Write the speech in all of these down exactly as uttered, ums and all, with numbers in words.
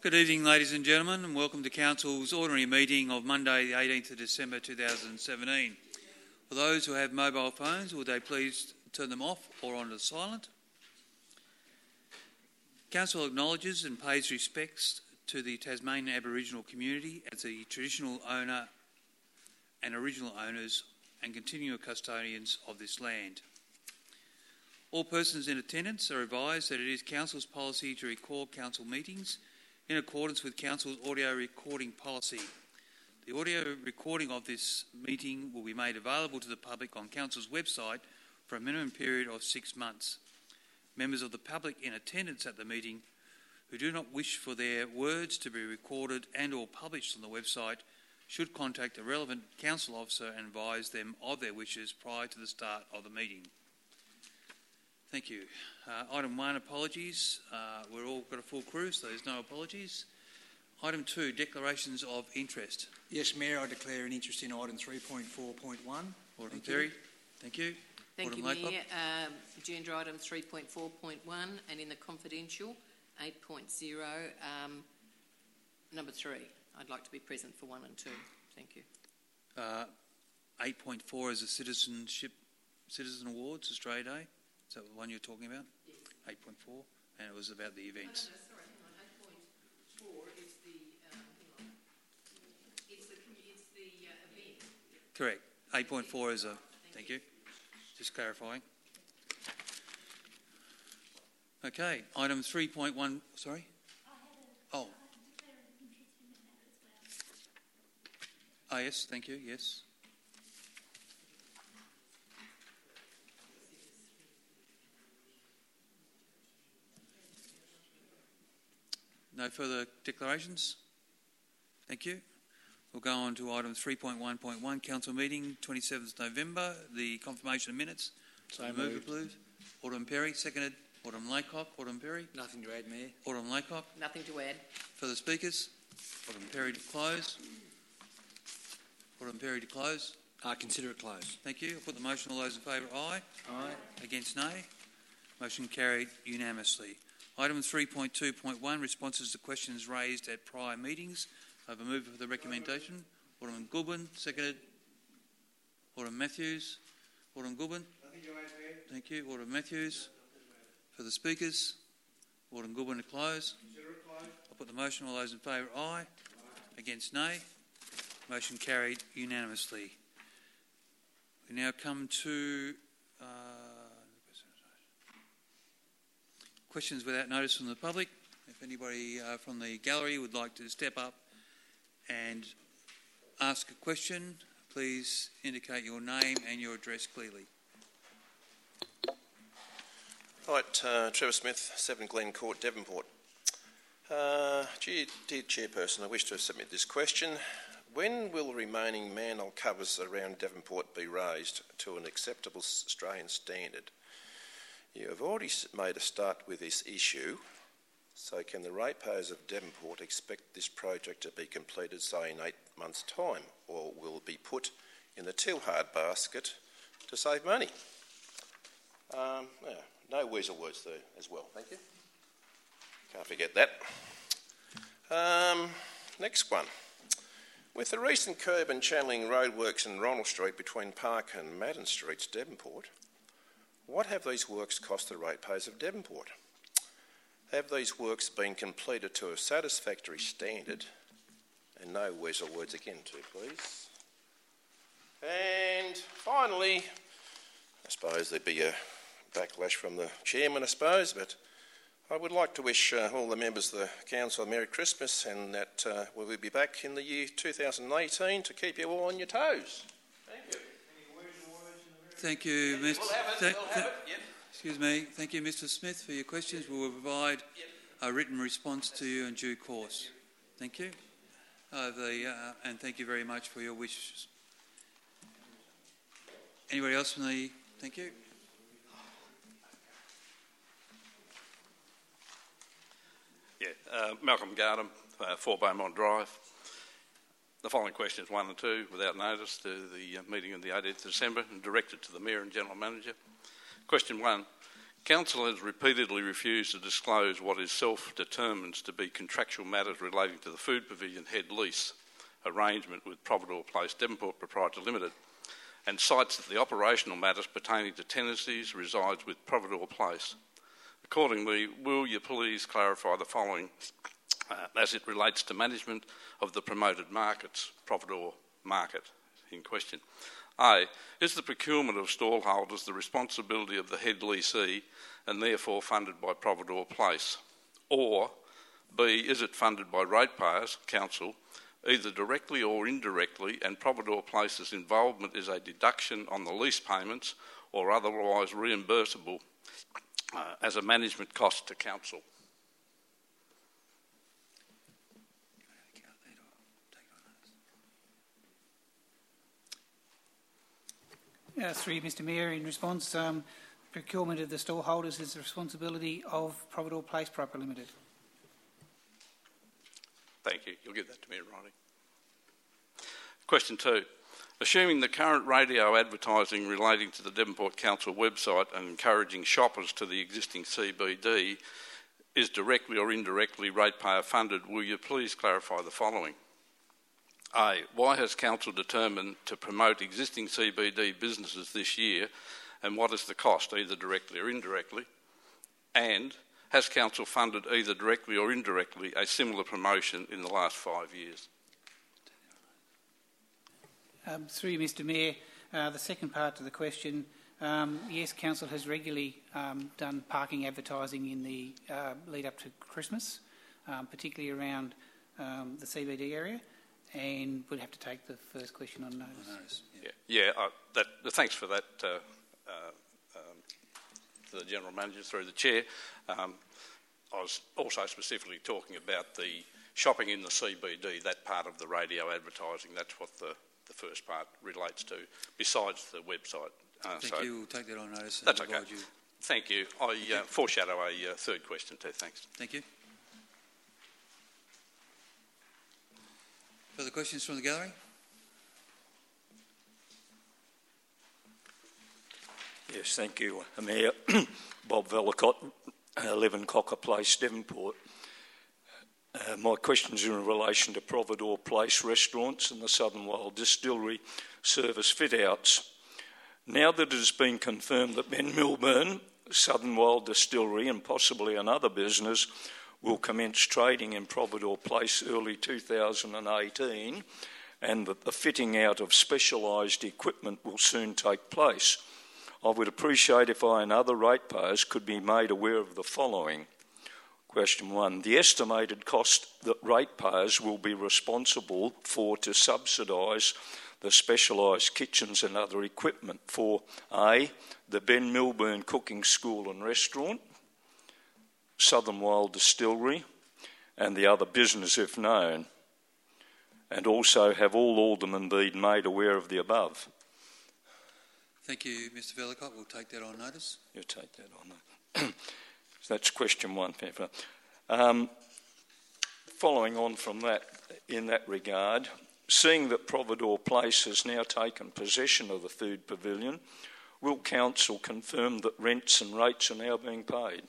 Good evening, ladies and gentlemen, and welcome to Council's ordinary meeting of Monday, the eighteenth of December two thousand seventeen. For those who have mobile phones, would they please turn them off or onto silent? Council acknowledges and pays respects to the Tasmanian Aboriginal community as the traditional owner and original owners and continuing custodians of this land. All persons in attendance are advised that it is Council's policy to record Council meetings in accordance with Council's audio recording policy. The audio recording of this meeting will be made available to the public on Council's website for a minimum period of six months. Members of the public in attendance at the meeting who do not wish for their words to be recorded and or published on the website should contact a relevant Council officer and advise them of their wishes prior to the start of the meeting. Thank you. Uh, item one, apologies. Uh, we've all got a full crew, so there's no apologies. Item two, declarations of interest. Yes, Mayor, I declare an interest in item three point four point one. Alderman Perry, thank you. Thank Alderman you, Laycock. Mayor. Um, agenda item three point four point one and in the confidential eight point oh, um, number three. I'd like to be present for one and two. Thank you. Uh, eight point four is a Citizenship Citizen Awards Australia Day. Is that the one you're talking about? Yes. eight point four, and it was about the events. No, no, no, sorry, hang on. eight point four is the, um, hang on. It's the, it's the uh, event. Correct. eight point four is a, Thank, thank you. you. Just clarifying. Okay, item three point one, sorry? Oh. Oh, yes, thank you, yes. No further declarations? Thank you. We'll go on to item three point one point one, Council meeting, twenty-seventh November, the confirmation of minutes. So move moved. approved. Alderman Perry, seconded. Alderman Laycock. Alderman Perry. Nothing to add, Mayor. Alderman Laycock. Nothing to add. Further speakers? Alderman Perry to close. Alderman Perry to close. Uh, consider it closed. Thank you. I'll put the motion. All those in favour, aye. Aye. Against, nay. Motion carried unanimously. Item three point two point one, responses to questions raised at prior meetings. I have a move for the recommendation. Alderman Goulburn, seconded. Alderman Matthews. Alderman Goulburn. Thank you. Alderman Matthews. For the speakers. Alderman Goulburn to close. I'll put the motion. All those in favour, aye. Against, nay. Motion carried unanimously. We now come to uh, questions without notice from the public. If anybody uh, from the gallery would like to step up and ask a question, please indicate your name and your address clearly. Right, uh, Trevor Smith, seven Glen Court, Devonport. Uh, dear, dear Chairperson, I wish to submit this question. When will remaining manhole covers around Devonport be raised to an acceptable Australian standard? You have already made a start with this issue, so can the ratepayers of Devonport expect this project to be completed, say, in eight months' time, or will it be put in the too-hard basket to save money? Um, yeah, no weasel words there as well, thank you. Can't forget that. Um, next one. With the recent curb and channelling roadworks in Ronald Street between Park and Madden Streets, Devonport, what have these works cost the ratepayers of Devonport? Have these works been completed to a satisfactory standard? And no weasel words again too, please. And finally, I suppose there'd be a backlash from the chairman, I suppose, but I would like to wish uh, all the members of the Council a Merry Christmas, and that uh, we will be back in the year two thousand eighteen to keep you all on your toes. Thank you. Thank you, Mister We'll have it, Th- we'll th- have it, yep. Excuse me. Thank you, Mister Smith, for your questions. We will provide a written response to you in due course. Thank you. Uh, the, uh, and thank you very much for your wishes. Anybody else from the... Thank you. Yeah, uh, Malcolm Gardam, uh, four Beaumont Drive. The following questions, one and two, without notice, to the uh, meeting on the eighteenth of December and directed to the Mayor and General Manager. Question one, Council has repeatedly refused to disclose what is self-determined to be contractual matters relating to the Food Pavilion head lease arrangement with Providore Place Devonport Proprietary Limited, and cites that the operational matters pertaining to tenancies resides with Providore Place. Accordingly, will you please clarify the following uh, as it relates to management of the promoted markets, Providore Market in question. A, is the procurement of stallholders the responsibility of the head leasee and therefore funded by Providore Place? Or B, is it funded by ratepayers, council, either directly or indirectly, and Providore Place's involvement is a deduction on the lease payments or otherwise reimbursable uh, as a management cost to council? Uh, through you, Mister Mayor, in response, um, procurement of the stallholders is the responsibility of Providore Place Proper Limited. Thank you. You'll give that to me in writing. Question two. Assuming the current radio advertising relating to the Devonport Council website and encouraging shoppers to the existing C B D is directly or indirectly ratepayer funded, will you please clarify the following? A, why has Council determined to promote existing C B D businesses this year, and what is the cost, either directly or indirectly? And has Council funded either directly or indirectly a similar promotion in the last five years? Um, through you, Mister Mayor, uh, the second part to the question, um, yes, Council has regularly um, done parking advertising in the uh, lead up to Christmas, um, particularly around um, the C B D area. And we'd have to take the first question on notice. On notice yeah, yeah uh, that, thanks for that, uh, uh, um, to the General Manager through the Chair. Um, I was also specifically talking about the shopping in the C B D, that part of the radio advertising. That's what the, the first part relates to, besides the website. Uh, Thank so you. We'll take that on notice. And that's okay. You. Thank you. I uh, foreshadow a uh, third question too. Thanks. Thank you. Further questions from the gallery? Yes, thank you, Mayor. Bob Vellicott, eleven Cocker Place, Devonport. Uh, my questions are in relation to Providore Place restaurants and the Southern Wild Distillery service fit-outs. Now that it has been confirmed that Ben Milburn, Southern Wild Distillery and possibly another business will commence trading in Providore Place early two thousand eighteen, and that the fitting out of specialised equipment will soon take place, I would appreciate if I and other ratepayers could be made aware of the following. Question one, the estimated cost that ratepayers will be responsible for to subsidise the specialised kitchens and other equipment for A, the Ben Milburn Cooking School and Restaurant, Southern Wild Distillery and the other business if known, and also have all aldermen been made aware of the above? Thank you, Mister Vellicott. We'll take that on notice. You'll take that on notice. So that's question one. Um, following on from that, in that regard, seeing that Providore Place has now taken possession of the food pavilion, will Council confirm that rents and rates are now being paid?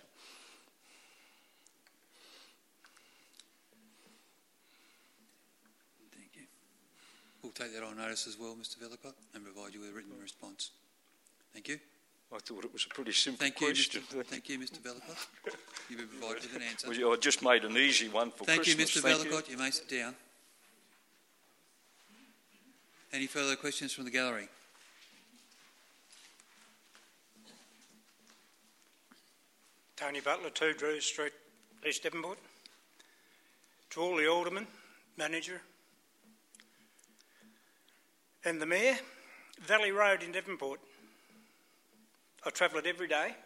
Thank you. We'll take that on notice as well, Mister Vellicott, and provide you with a written response. Thank you. I thought it was a pretty simple Thank you, question. Mister Thank you, Mister Vellicott. You've been provided with an answer. Well, I just made an easy one for Thank Christmas. you, Mister Thank Vellicott. You. you may sit down. Any further questions from the gallery? Tony Butler, two Drew Street, East Devonport. To all the aldermen, manager, and the mayor, Valley Road in Devonport. I travel it every day.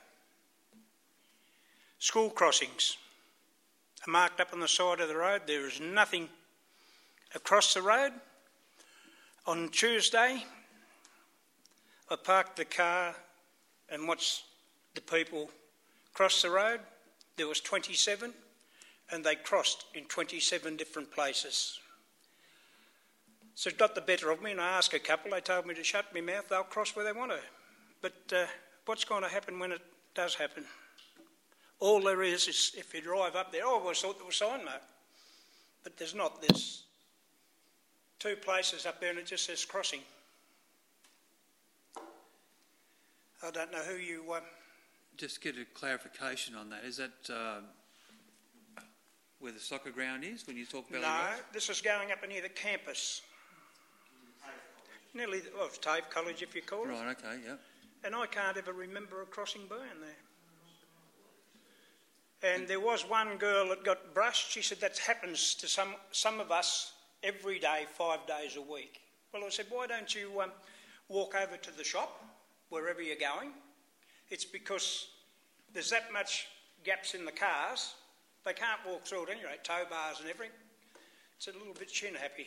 School crossings are marked up on the side of the road. There is nothing across the road. On Tuesday, I parked the car and watched the people cross the road. There was twenty-seven, and they crossed in twenty-seven different places. So it got the better of me, and I asked a couple. They told me to shut my mouth. They'll cross where they want to. But uh, what's going to happen when it does happen. All there is is if you drive up there, oh, I always thought there was sign mark. But there's not. There's two places up there and it just says crossing. I don't know who you... Um, Just get a clarification on that. Is that uh, where the soccer ground is when you talk about... No, this is going up near the campus. Nearly, well, it's TAFE College if you call it. Right, okay, yeah. And I can't ever remember a crossing being there. And there was one girl that got brushed. She said that happens to some, some of us every day, five days a week. Well, I said, why don't you um, walk over to the shop, wherever you're going? It's because there's that much gaps in the cars, they can't walk through it anyway, tow bars and everything. It's a little bit chin happy.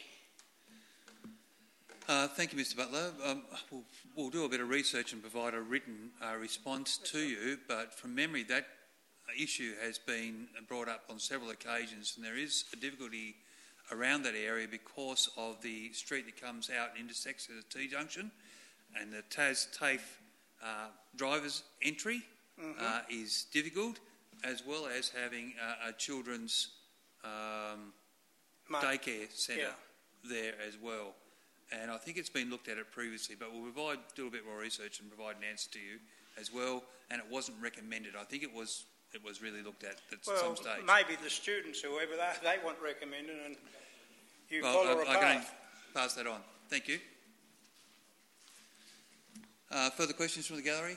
Uh, thank you, Mister Butler. Um, we'll, we'll do a bit of research and provide a written uh, response to you, but from memory that issue has been brought up on several occasions, and there is a difficulty around that area because of the street that comes out and intersects at a T-junction, and the Tas TAFE uh, driver's entry mm-hmm. uh, is difficult, as well as having uh, a children's um, daycare centre yeah. there as well. And I think it's been looked at it previously, but we'll provide, do a bit more research and provide an answer to you as well. And it wasn't recommended. I think it was it was really looked at at well, some stage. Maybe the students, whoever they, they want recommended, and you well, follow I, a I can path. pass that on. Thank you. Uh, further questions from the gallery?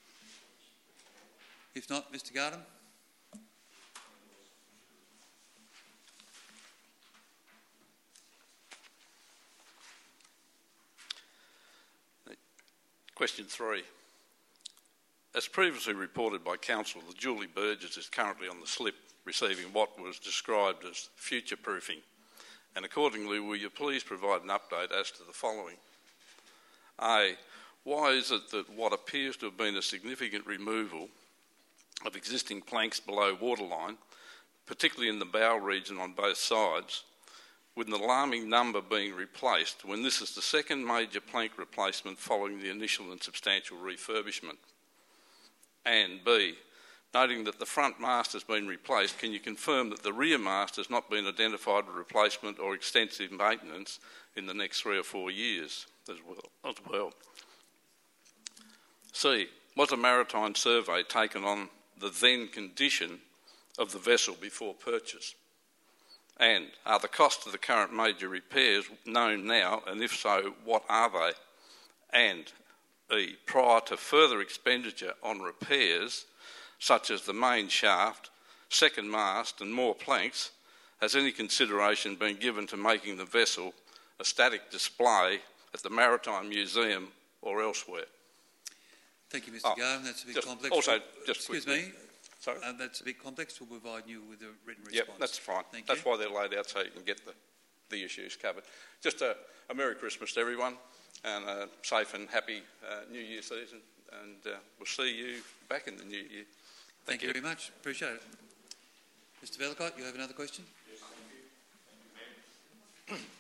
If not, Mister Gardam. Question three. As previously reported by Council, the Julie Burgess is currently on the slip, receiving what was described as future proofing, and accordingly will you please provide an update as to the following. A. Why is it that what appears to have been a significant removal of existing planks below waterline, particularly in the bow region on both sides, with an alarming number being replaced when this is the second major plank replacement following the initial and substantial refurbishment? And B, noting that the front mast has been replaced, can you confirm that the rear mast has not been identified with replacement or extensive maintenance in the next three or four years as well? As well? C, was a maritime survey taken on the then condition of the vessel before purchase? And are the costs of the current major repairs known now, and if so, what are they? And E, prior to further expenditure on repairs, such as the main shaft, second mast and more planks, has any consideration been given to making the vessel a static display at the Maritime Museum or elsewhere? Thank you, Mister Oh, Gardam. That's a bit just complex. Also, just Excuse quickly. me. Sorry? Uh, that's a bit complex. We'll provide you with a written response. Yep, that's fine. Thank that's you. why they're laid out so you can get the, the issues covered. Just a, a Merry Christmas to everyone and a safe and happy uh, New Year season, and uh, we'll see you back in the new year. Thank, Thank you very much. Appreciate it. Mister Vellacott, you have another question? Yes, thank you.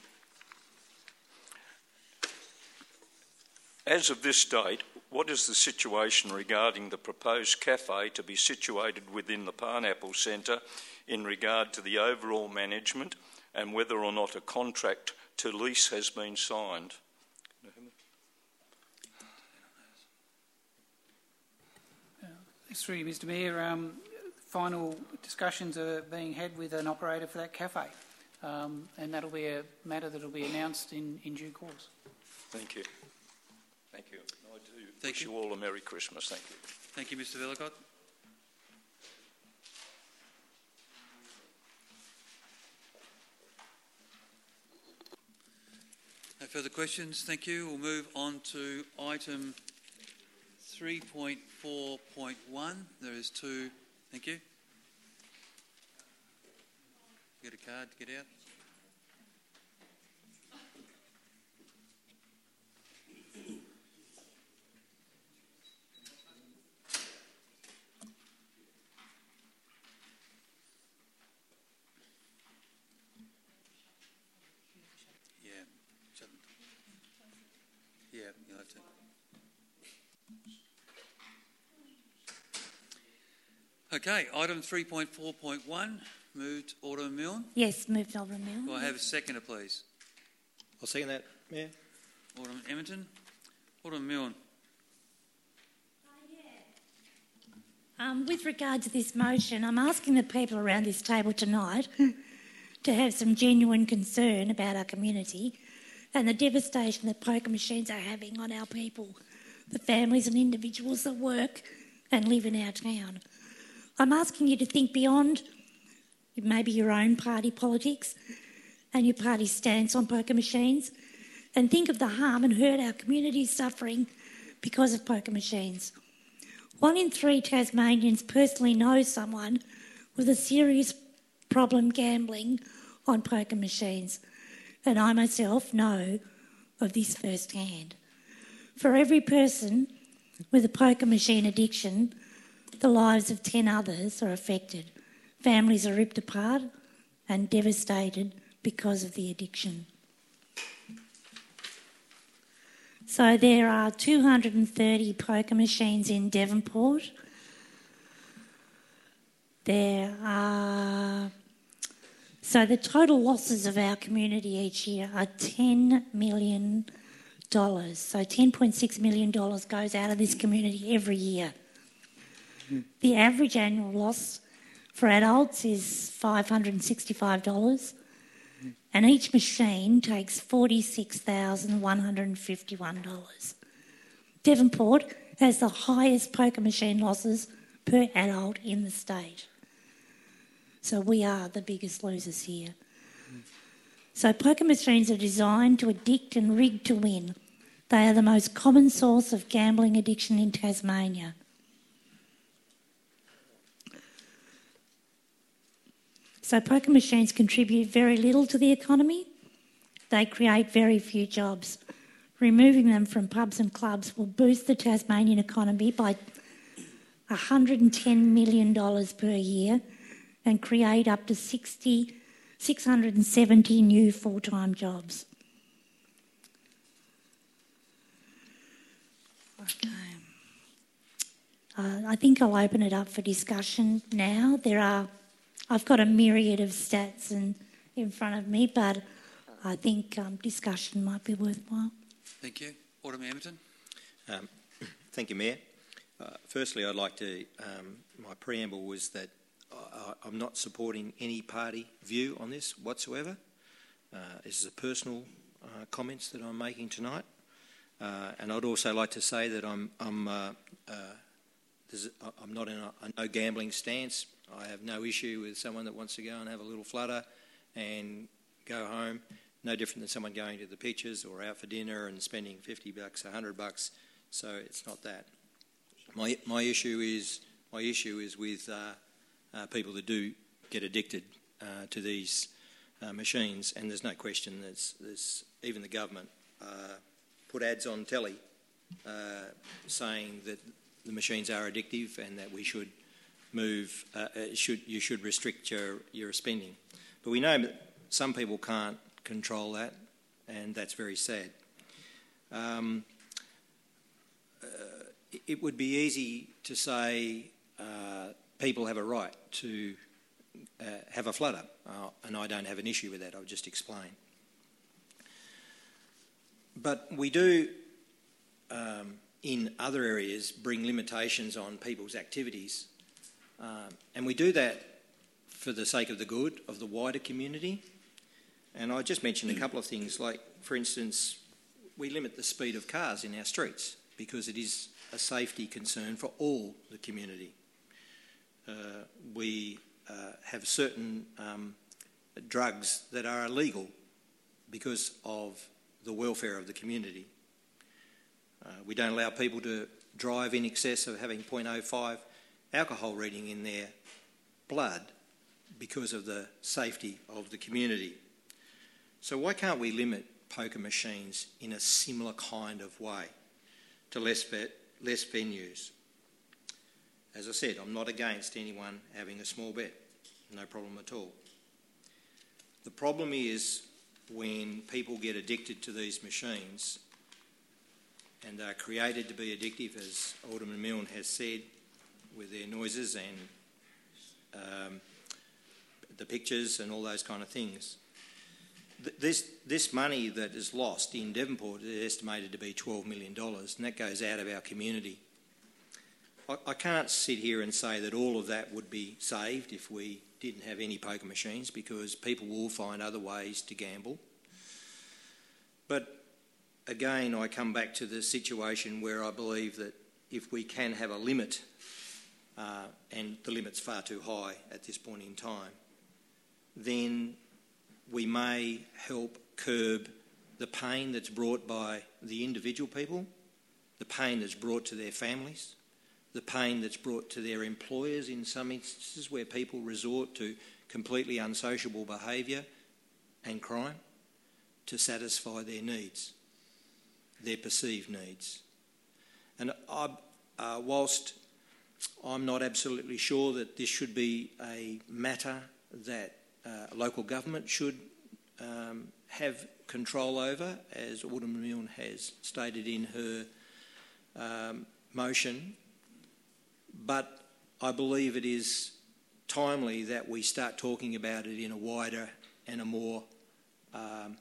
As of this date, what is the situation regarding the proposed cafe to be situated within the Pineapple Centre in regard to the overall management and whether or not a contract to lease has been signed? Through you, Mister Mayor, um, final discussions are being had with an operator for that cafe, um, and that'll be a matter that'll be announced in, in due course. Thank you. Thank you. I do Thank wish you. you all a Merry Christmas. Thank you. Thank you, Mister Vellacott. No further questions. Thank you. We'll move on to item three point four point one. There is two. Thank you. Get a card to get out. Yeah. Shut them. Yeah, you'll have to. Okay, item three point four point one, moved Alderman Milne. Yes, moved Alderman Milne. Do I have a seconder, please? I'll second that, Mayor. Alderman Edmonton. Alderman Milne. Um, with regard to this motion, I'm asking the people around this table tonight to have some genuine concern about our community and the devastation that poker machines are having on our people, the families and individuals that work and live in our town. I'm asking you to think beyond maybe your own party politics and your party's stance on poker machines, and think of the harm and hurt our community is suffering because of poker machines. One in three Tasmanians personally knows someone with a serious problem gambling on poker machines, and I myself know of this firsthand. For every person with a poker machine addiction, the lives of ten others are affected. Families are ripped apart and devastated because of the addiction. So there are two hundred thirty poker machines in Devonport. There are... So the total losses of our community each year are ten million dollars. So ten point six million dollars goes out of this community every year. The average annual loss for adults is five hundred sixty-five dollars, and each machine takes forty-six thousand one hundred fifty-one dollars. Devonport has the highest poker machine losses per adult in the state. So we are the biggest losers here. So poker machines are designed to addict and rig to win. They are the most common source of gambling addiction in Tasmania. So poker machines contribute very little to the economy. They create very few jobs. Removing them from pubs and clubs will boost the Tasmanian economy by one hundred ten million dollars per year and create up to sixty, six hundred seventy new full-time jobs. Okay. Uh, I think I'll open it up for discussion now. There are, I've got a myriad of stats in, in front of me, but I think um, discussion might be worthwhile. Thank you. Alderman Edmonton. Um, thank you, Mayor. Uh, firstly, I'd like to, um, my preamble was that I, I'm not supporting any party view on this whatsoever. Uh, this is a personal uh, comments that I'm making tonight. Uh, and I'd also like to say that I'm, I'm, uh, uh, I'm not in a, a no gambling stance. I have no issue with someone that wants to go and have a little flutter and go home. No different than someone going to the pictures or out for dinner and spending fifty bucks, a hundred bucks. So it's not that. My my issue is my issue is with uh, uh, people that do get addicted uh, to these uh, machines, and there's no question. There's there's even the government uh, put ads on telly uh, saying that the machines are addictive and that we should move. Uh, should you should restrict your your spending, but we know that some people can't control that, and that's very sad. Um, uh, it would be easy to say uh, people have a right to uh, have a flutter, uh, and I don't have an issue with that. I'll just explain. But we do, um, in other areas, bring limitations on people's activities, um, and we do that for the sake of the good of the wider community. And I just mentioned a couple of things, like, for instance, we limit the speed of cars in our streets because it is a safety concern for all the community. Uh, we uh, have certain um, drugs that are illegal because of the welfare of the community. Uh, we don't allow people to drive in excess of having zero point zero five alcohol reading in their blood because of the safety of the community. So why can't we limit poker machines in a similar kind of way to less, ve- less venues? As I said, I'm not against anyone having a small bet, no problem at all. The problem is when people get addicted to these machines and they are created to be addictive, as Alderman Milne has said, with their noises and the pictures and all those kind of things. Th- this this money that is lost in Devonport is estimated to be twelve million dollars, and that goes out of our community. I, I can't sit here and say that all of that would be saved if we didn't have any poker machines, because people will find other ways to gamble. But again, I come back to the situation where I believe that if we can have a limit, uh, and the limit's far too high at this point in time, then we may help curb the pain that's brought by the individual people, the pain that's brought to their families, the pain that's brought to their employers in some instances where people resort to completely unsociable behaviour and crime to satisfy their needs, their perceived needs. And I, uh, whilst I'm not absolutely sure that this should be a matter that uh, local government should um, have control over, as Alderman Milne has stated in her um, motion, but I believe it is timely that we start talking about it in a wider and a more um,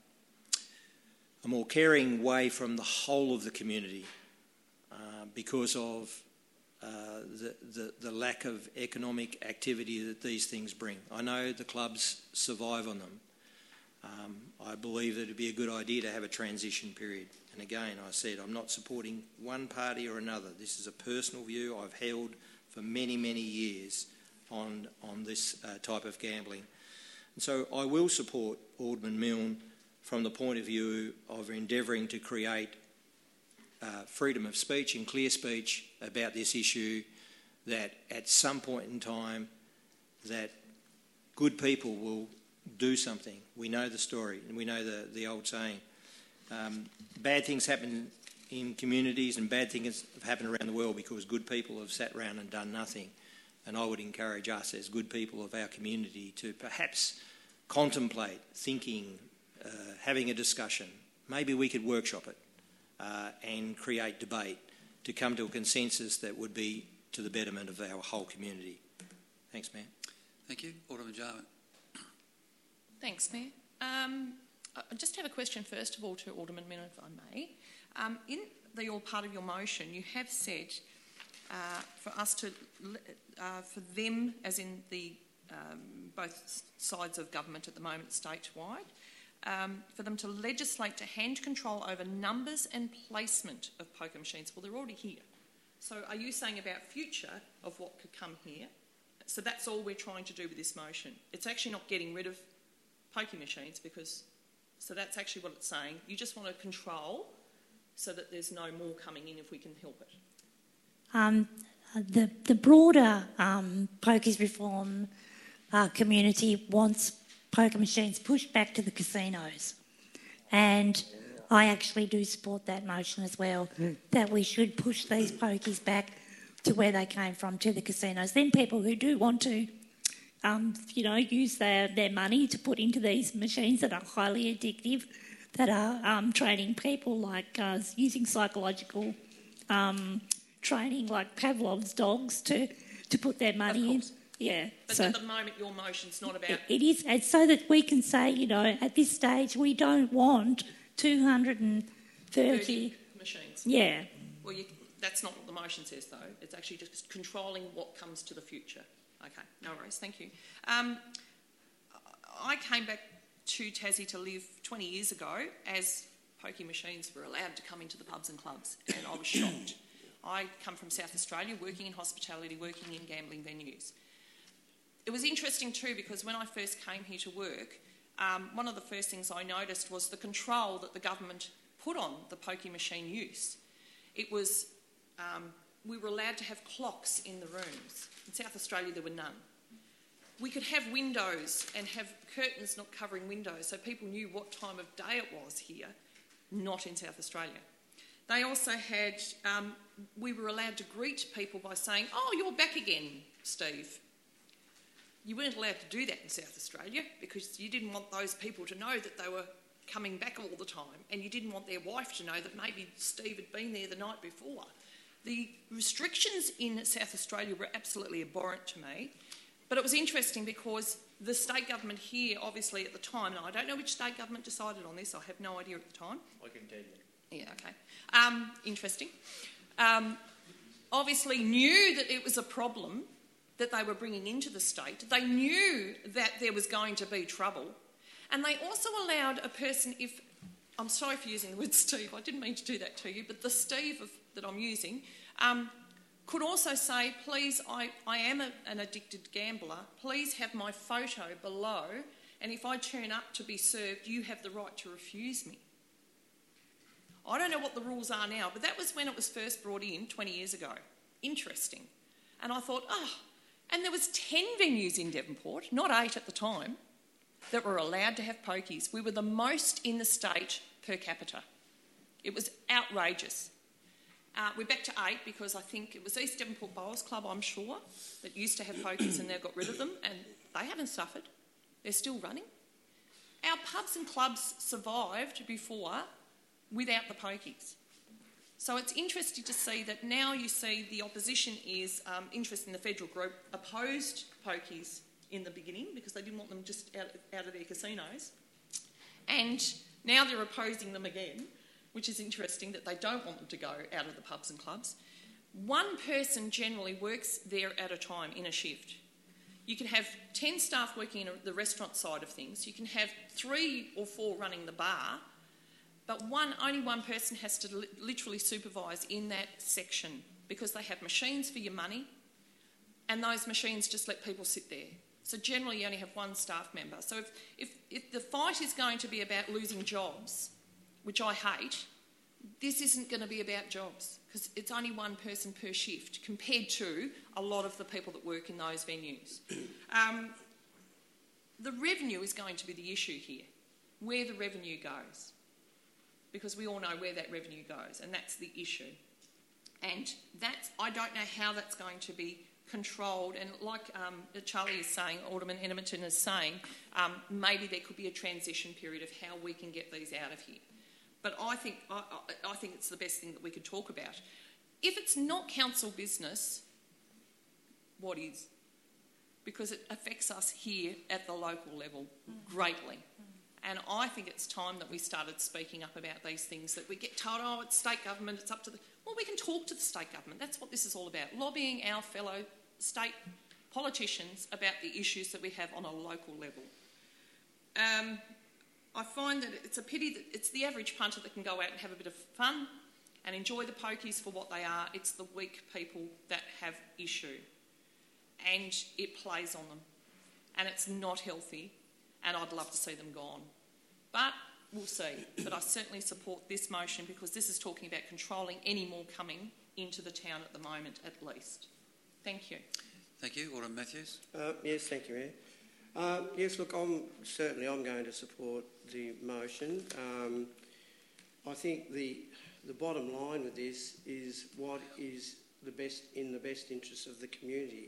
a more caring way from the whole of the community, uh, because of uh, the, the, the lack of economic activity that these things bring. I know the clubs survive on them. Um, I believe that it would be a good idea to have a transition period. And again, I said, I'm not supporting one party or another. This is a personal view I've held for many, many years on, on this uh, type of gambling. And so I will support Alderman Milne from the point of view of endeavouring to create uh, freedom of speech and clear speech about this issue, that at some point in time that good people will do something. We know the story and we know the, the old saying. Um, bad things happen in communities and bad things have happened around the world because good people have sat around and done nothing. And I would encourage us as good people of our community to perhaps contemplate, thinking, uh, having a discussion. Maybe we could workshop it uh, and create debate to come to a consensus that would be to the betterment of our whole community. Thanks, Mayor. Thank you. Alderman Jarman. Thanks, Mayor. Um, I just have a question, first of all, to Alderman Milne, if I may. Um, in the all part of your motion, you have said uh, for us to, uh, for them, as in the um, both sides of government at the moment, statewide, um, for them to legislate to hand control over numbers and placement of poker machines. Well, they're already here. So are you saying about future of what could come here? So that's all we're trying to do with this motion. It's actually not getting rid of poker machines, because, so that's actually what it's saying. You just want to control so that there's no more coming in if we can help it. Um, the, the broader um, pokies reform uh, community wants poker machines pushed back to the casinos. And I actually do support that motion as well, mm. that we should push these pokies back to where they came from, to the casinos. Then people who do want to Um, you know, use their, their money to put into these machines that are highly addictive, that are um, training people, like uh, using psychological um, training, like Pavlov's dogs, to, to put their money in. Yeah. But so at the moment, your motion's not about... It, it is, it's so that we can say, you know, at this stage, we don't want two hundred thirty... machines. Yeah. Well, you, that's not what the motion says, though. It's actually just controlling what comes to the future. Okay, no worries, thank you. Um, I came back to Tassie to live twenty years ago as pokie machines were allowed to come into the pubs and clubs, and I was shocked. I come from South Australia, working in hospitality, working in gambling venues. It was interesting too, because when I first came here to work, um, one of the first things I noticed was the control that the government put on the pokie machine use. It was, um, we were allowed to have clocks in the rooms. In South Australia, there were none. We could have windows and have curtains not covering windows, so people knew what time of day it was here, not in South Australia. They also had, um, we were allowed to greet people by saying, "Oh, you're back again, Steve." You weren't allowed to do that in South Australia because you didn't want those people to know that they were coming back all the time, and you didn't want their wife to know that maybe Steve had been there the night before. The restrictions in South Australia were absolutely abhorrent to me, But it was interesting because the state government here, obviously at the time, and I don't know which state government decided on this, I have no idea at the time. I can tell you. Yeah, okay. Um, interesting. Um, obviously knew that it was a problem that they were bringing into the state. They knew that there was going to be trouble. And they also allowed a person, if, I'm sorry for using the word Steve, I didn't mean to do that to you, but the Steve of, that I'm using, um, could also say, please, I, I am a, an addicted gambler, please have my photo below, and if I turn up to be served, you have the right to refuse me. I don't know what the rules are now, but that was when it was first brought in twenty years ago. Interesting. And I thought, oh, and there was ten venues in Devonport, not eight at the time, that were allowed to have pokies. We were the most in the state per capita. It was outrageous. Uh, we're back to eight because I think it was East Devonport Bowls Club, I'm sure, that used to have pokies and now got rid of them, and they haven't suffered. They're still running. Our pubs and clubs survived before without the pokies. So it's interesting to see that now you see the opposition is um, interested in the federal group, opposed pokies in the beginning because they didn't want them just out, out of their casinos. And now they're opposing them again, which is interesting that they don't want them to go out of the pubs and clubs. One person generally works there at a time in a shift. You can have ten staff working in the restaurant side of things. You can have three or four running the bar, but one, only one person has to li- literally supervise in that section because they have machines for your money, and those machines just let people sit there. So generally you only have one staff member. So if, if, if the fight is going to be about losing jobs, which I hate, this isn't going to be about jobs because it's only one person per shift compared to a lot of the people that work in those venues. Um, the revenue is going to be the issue here, where the revenue goes, because we all know where that revenue goes, and that's the issue. And that's, I don't know how that's going to be controlled, and like um, Charlie is saying, Alderman Edmonton is saying, um, maybe there could be a transition period of how we can get these out of here. But I think, I, I think it's the best thing that we could talk about. If it's not council business, what is? Because it affects us here at the local level greatly. And I think it's time that we started speaking up about these things, that we get told, oh, it's state government, it's up to the... Well, we can talk to the state government. That's what this is all about, lobbying our fellow state politicians about the issues that we have on a local level. Um, I find that it's a pity that it's the average punter that can go out and have a bit of fun and enjoy the pokies for what they are. It's the weak people that have issue, and it plays on them, and it's not healthy, and I'd love to see them gone. But we'll see. But I certainly support this motion because this is talking about controlling any more coming into the town at the moment, at least. Thank you. Thank you. Alderman Matthews. Uh, yes, thank you, Mayor. Uh, yes, look, I'm certainly I'm going to support the motion. Um, I think the the bottom line with this is what is the best in the best interest of the community,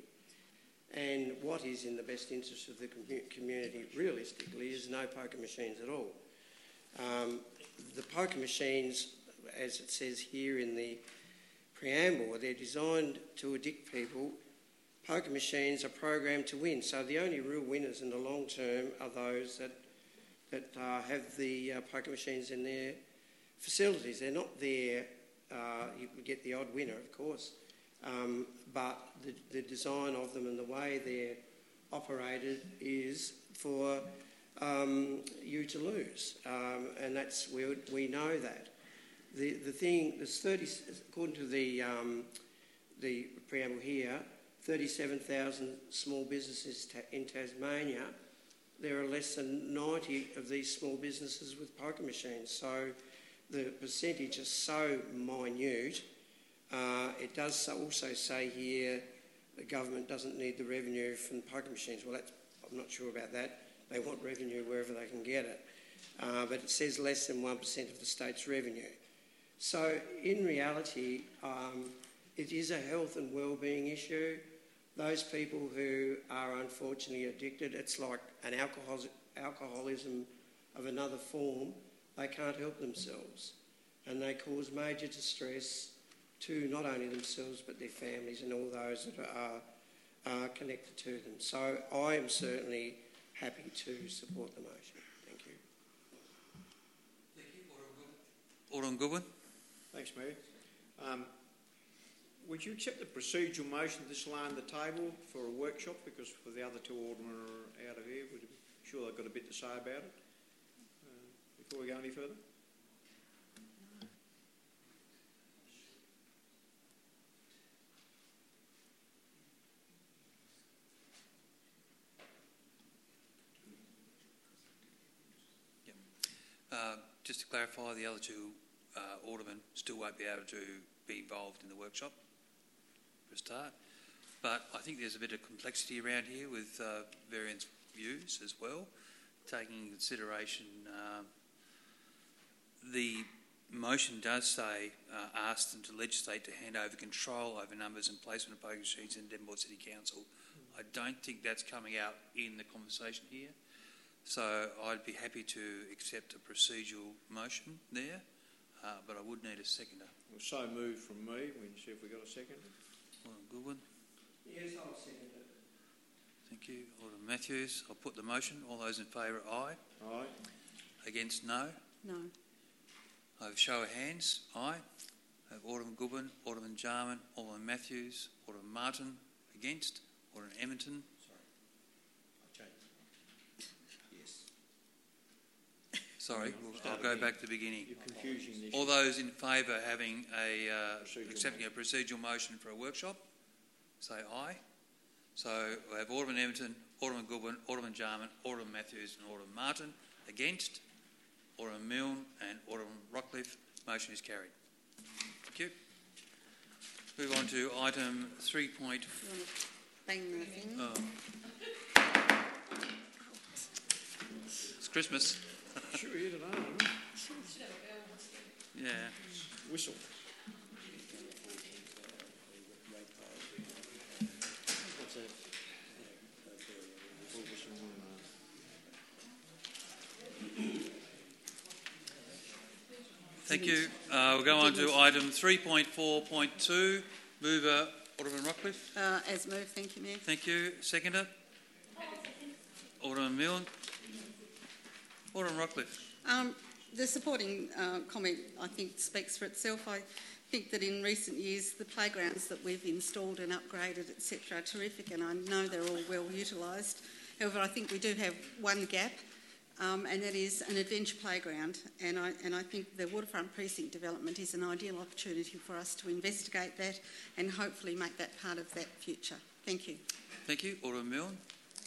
and what is in the best interest of the com- community realistically is no poker machines at all. Um, the poker machines, as it says here in the preamble, they're designed to addict people. Poker machines are programmed to win, so the only real winners in the long term are those that that uh, have the uh, poker machines in their facilities. They're not there, uh, you can get the odd winner, of course, um, but the, the design of them and the way they're operated is for um, you to lose, um, and that's we we know that. The the thing, there's thirty, according to the um, the preamble here, thirty-seven thousand small businesses ta- in Tasmania. There are less than ninety of these small businesses with poker machines. So the percentage is so minute. Uh, it does also say here the government doesn't need the revenue from poker machines. Well, that's, I'm not sure about that. They want revenue wherever they can get it. Uh, but it says less than one percent of the state's revenue. So in reality, um, it is a health and wellbeing issue. Those people who are unfortunately addicted, it's like an alcohol, alcoholism of another form. They can't help themselves, and they cause major distress to not only themselves but their families and all those that are are connected to them. So I am certainly happy to support the motion. Thank you. Thank you. Alderman Goodwin. Thanks, Mayor. Um, would you accept the procedural motion to just lay on the table for a workshop, because for the other two aldermen are out of here, would I'm sure they've got a bit to say about it uh, before we go any further? Uh, just to clarify, the other two uh, aldermen still won't be able to be involved in the workshop for a start. But I think there's a bit of complexity around here with uh, various views as well, taking into consideration uh, the motion does say uh, ask them to legislate to hand over control over numbers and placement of poker machines in Devonport City Council. I don't think that's coming out in the conversation here. So I'd be happy to accept a procedural motion there, uh, but I would need a seconder. Well, so moved from me. We can see if we got a second. Alderman Goodwin. Yes, I'll second it. Thank you. Alderman Matthews. I'll put the motion. All those in favour, aye. Aye. Against, no. No. I have a show of hands. Aye. I have Alderman Goodwin, Alderman Jarman, Alderman Matthews, Alderman Martin. Against. Alderman Edmonton. Sorry, we'll, I'll go back to the beginning. You're confusing this. All those in favour having a uh, accepting a procedural motion for a workshop, say aye. So we have Alderman Edmonton, Alderman Goodwin, Alderman Jarman, Alderman Matthews and Alderman Martin. Against, Alderman Milne and Alderman Rockcliffe. Motion is carried. Thank you. Move on to item three point... Bang the thing. Oh. It's Christmas. Sure, you don't know. Yeah. Whistle. What's that? Thank you. Uh, we'll go on to item three point four point two. Mover, Alderman Rockcliffe. Uh, as moved, thank you, Mayor. Thank you. Seconder? Alderman Milne. Alderman Rockcliffe. Um, the supporting uh, comment, I think, speaks for itself. I think that in recent years, the playgrounds that we've installed and upgraded, et cetera, are terrific, and I know they're all well utilised. However, I think we do have one gap, um, and that is an adventure playground. And I, and I think the Waterfront Precinct development is an ideal opportunity for us to investigate that and hopefully make that part of that future. Thank you. Thank you. Alderman Milne.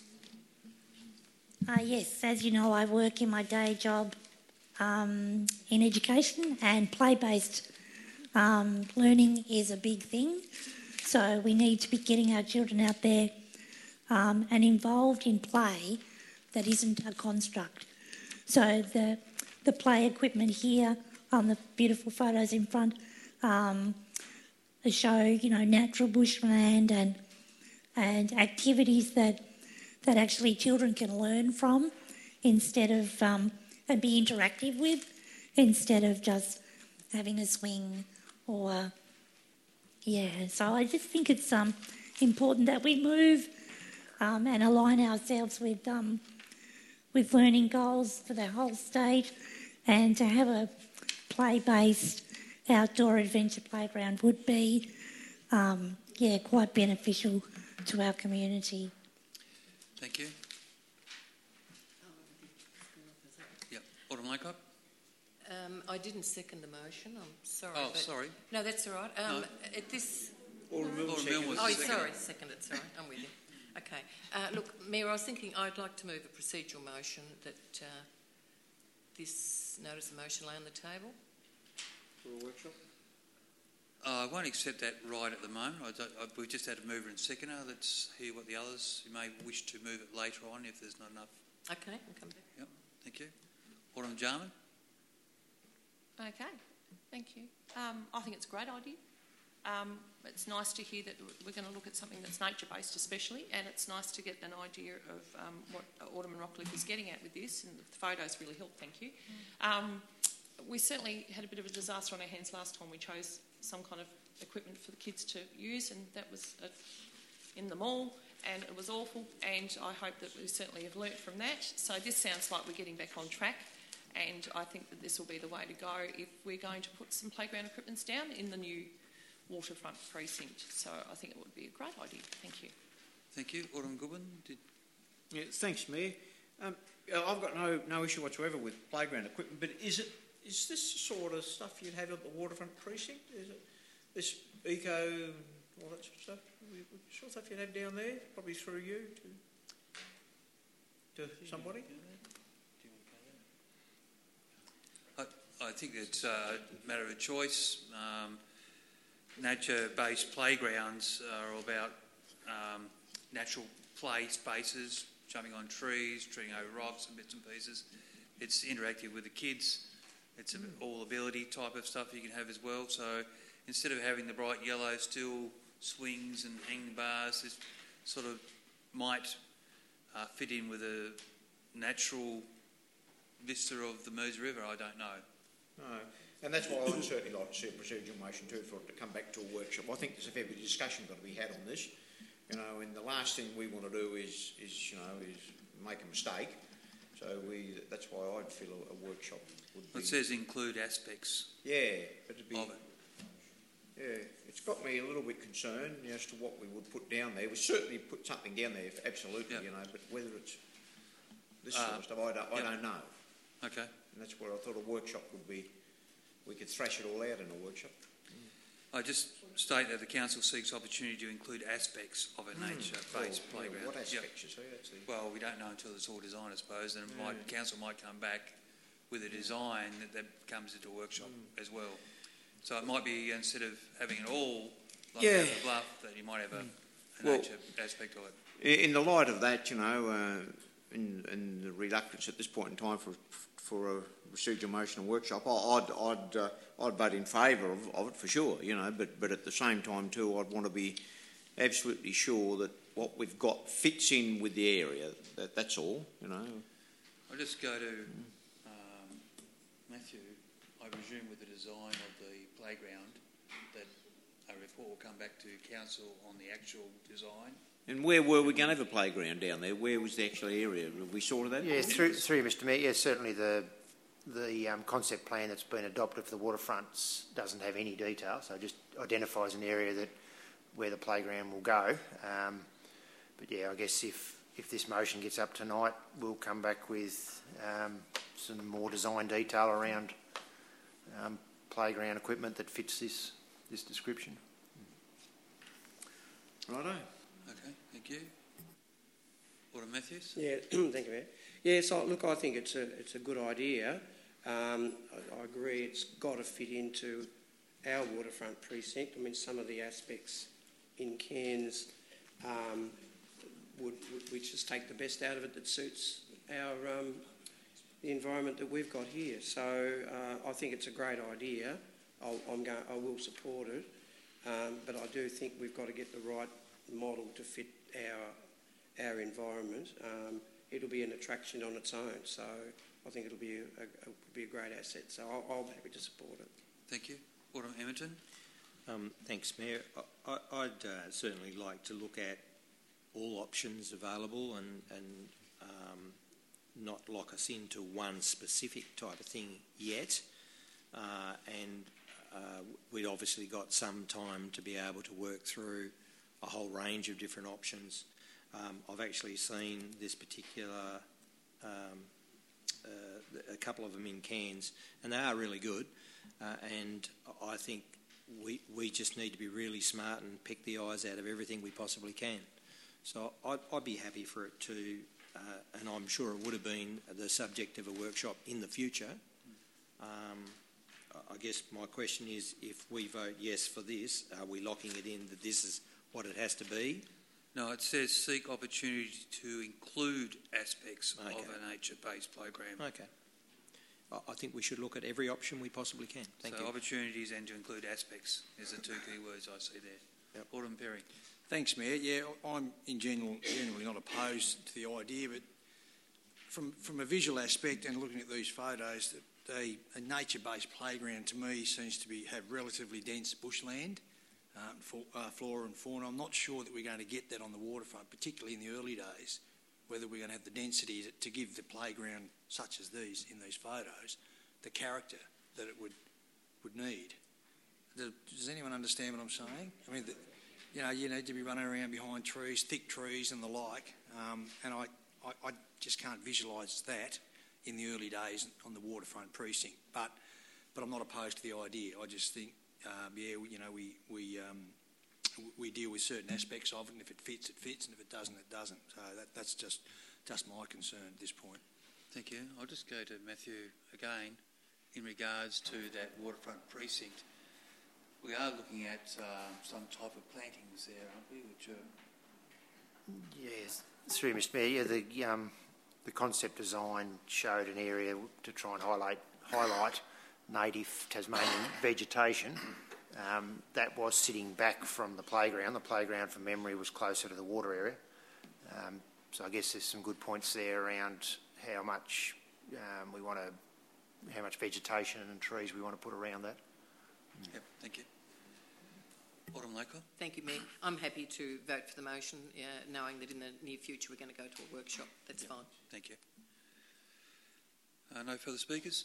Uh, yes, as you know, I work in my day job um, in education, and play-based um, learning is a big thing. So we need to be getting our children out there um, and involved in play that isn't a construct. So the the play equipment here on the beautiful photos in front um, show, you know, natural bushland and and activities that that actually children can learn from instead of um, and be interactive with, instead of just having a swing or yeah. So I just think it's um, important that we move um, and align ourselves with um, with learning goals for the whole state, and to have a play-based outdoor adventure playground would be um, yeah quite beneficial to our community. Thank you. Yep. Alderman Laycock. Um, I didn't second the motion. I'm sorry. Oh, but sorry. No, that's all right. Um, No. At this. Alderman Milne Alderman Milne was Oh, the second. sorry, seconded. Sorry, I'm with you. Okay. Uh, look, Mayor, I was thinking I'd like to move a procedural motion that uh, this notice of motion lay on the table. For a workshop? Uh, I won't accept that right at the moment. I don't, I, we've just had a mover and seconder. Let's hear what the others, you may wish to move it later on if there's not enough. Okay, I'll come back. Yep, thank you. Alderman Jarman. Okay, thank you. Um, I think it's a great idea. Um, it's nice to hear that we're going to look at something that's nature-based especially, and it's nice to get an idea of um, what Alderman Rockcliffe is getting at with this, and the photos really help, thank you. Um, we certainly had a bit of a disaster on our hands last time we chose some kind of equipment for the kids to use, and that was at, in the mall, and it was awful, and I hope that we certainly have learnt from that. So this sounds like we're getting back on track, and I think that this will be the way to go if we're going to put some playground equipments down in the new waterfront precinct. So I think it would be a great idea. Thank you. Thank you. Alderman Goodwin. Did... Yeah, thanks, Mayor. Um, I've got no, no issue whatsoever with playground equipment, but is it is this the sort of stuff you'd have at the waterfront precinct? Is it this eco, all that sort of stuff? Sort of stuff you'd have down there, probably through you to, to somebody? I, I think it's a matter of choice. Um, nature-based playgrounds are all about um, natural play spaces, jumping on trees, treeing over rocks and bits and pieces. It's interactive with the kids. It's an all ability type of stuff you can have as well. So instead of having the bright yellow steel swings and hanging bars, this sort of might uh, fit in with a natural vista of the Mersey River. I don't know. No, and that's why I'd certainly like to see a procedural motion too for it to come back to a workshop. I think there's a fair bit of discussion got to be had on this. You know, and the last thing we want to do is, is you know, is make a mistake. So we, that's why I'd feel a, a workshop would be... It says include aspects yeah, it'd be, of it. Yeah, it's got me a little bit concerned as to what we would put down there. We certainly put something down there, absolutely, yep. you know, but whether it's this uh, sort of stuff, I don't, yep. I don't know. Okay. And that's where I thought a workshop would be, we could thrash it all out in a workshop. I just state that the council seeks opportunity to include aspects of a nature-based oh, playground. What aspects, yep. you see? That's the... Well, we don't know until it's all designed, I suppose, and yeah. my council might come back with a design that, that comes into a workshop mm. as well. So it might be, instead of having it all like yeah. the bluff, that you might have a, a well, nature aspect of it. In the light of that, you know, uh, in, in the reluctance at this point in time for for a procedural motion and workshop, I'd I'd uh, I'd vote in favour of, of it for sure, you know. But but at the same time too, I'd want to be absolutely sure that what we've got fits in with the area. That, that's all, you know. I'll just go to um, Matthew. I presume with the design of the playground that a report will come back to council on the actual design. And where were we going to have a playground down there? Where was the actual area? Have we sorted that? Yeah, through, through Mister Mayor, yeah, certainly the the um, concept plan that's been adopted for the waterfronts doesn't have any detail, so it just identifies an area that where the playground will go. Um, but yeah, I guess if if this motion gets up tonight, we'll come back with um, some more design detail around um, playground equipment that fits this this description. Righto. Okay, thank you. Alderman Matthews? Yeah, thank you, Mayor. Yeah, so look, I think it's a it's a good idea. Um, I, I agree it's got to fit into our waterfront precinct. I mean, some of the aspects in Cairns um, would, would we just take the best out of it that suits our um, the environment that we've got here. So uh, I think it's a great idea. I'll, I'm going, I will support it, um, but I do think we've got to get the right model to fit our our environment. Um, it'll be an attraction on its own, so I think it'll be a, a, a be a great asset. So I'll, I'll be happy to support it. Thank you. Alderman Edmonton. Um, thanks, Mayor. I, I, I'd uh, certainly like to look at all options available and, and um, not lock us into one specific type of thing yet. Uh, and uh, we'd obviously got some time to be able to work through a whole range of different options. Um, I've actually seen this particular, um, uh, a couple of them in Cairns, and they are really good. Uh, and I think we we just need to be really smart and pick the eyes out of everything we possibly can. So I'd, I'd be happy for it to, uh, and I'm sure it would have been the subject of a workshop in the future. Um, I guess my question is, if we vote yes for this, are we locking it in that this is what it has to be? No, it says seek opportunity to include aspects okay. of a nature-based program. Okay. I think we should look at every option we possibly can. Thank so you. opportunities and to include aspects is the two key words I see there. Yep. Alderman Perry. Thanks, Mayor. Yeah, I'm in general generally not opposed to the idea, but from from a visual aspect and looking at these photos, that they, a nature-based playground to me seems to be have relatively dense bushland. uh, for, uh, flora and fauna. I'm not sure that we're going to get that on the waterfront, particularly in the early days, whether we're going to have the density to, to give the playground such as these in these photos the character that it would would need. Does anyone understand what I'm saying? I mean, the, you know, you need to be running around behind trees, thick trees and the like, um, and I, I, I just can't visualise that in the early days on the waterfront precinct. But, but I'm not opposed to the idea. I just think, um, yeah, we, you know, we we um, we deal with certain aspects of it, and if it fits, it fits, and if it doesn't, it doesn't. So that, that's just just my concern at this point. Thank you. I'll just go to Matthew again in regards to that waterfront precinct. We are looking at uh, some type of plantings there, aren't we? Which are... Yes, through Mister Mayor, yeah, the um, the concept design showed an area to try and highlight highlight native Tasmanian vegetation. Um, that was sitting back from the playground. The playground, from memory, was closer to the water area. Um, so I guess there's some good points there around how much um, we want to, how much vegetation and trees we want to put around that. Yep, thank you. Autumn Lakeland. Thank you, Mayor. I'm happy to vote for the motion, uh, knowing that in the near future we're going to go to a workshop. That's Yep. fine. Thank you. Uh, no further speakers?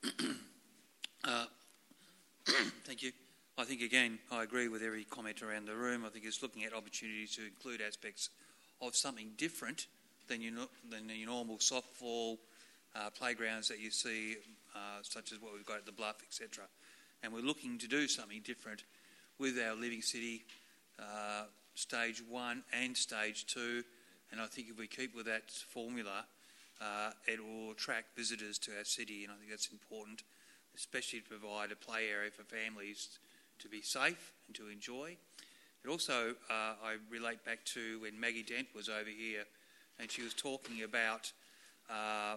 uh, thank you. I think, again, I agree with every comment around the room. I think it's looking at opportunities to include aspects of something different than your, than your normal softball uh, playgrounds that you see, uh, such as what we've got at the Bluff, et cetera. And we're looking to do something different with our Living City uh, stage one and stage two. And I think if we keep with that formula, uh, it will attract visitors to our city, and I think that's important, especially to provide a play area for families to be safe and to enjoy. It also, uh, I relate back to when Maggie Dent was over here and she was talking about uh,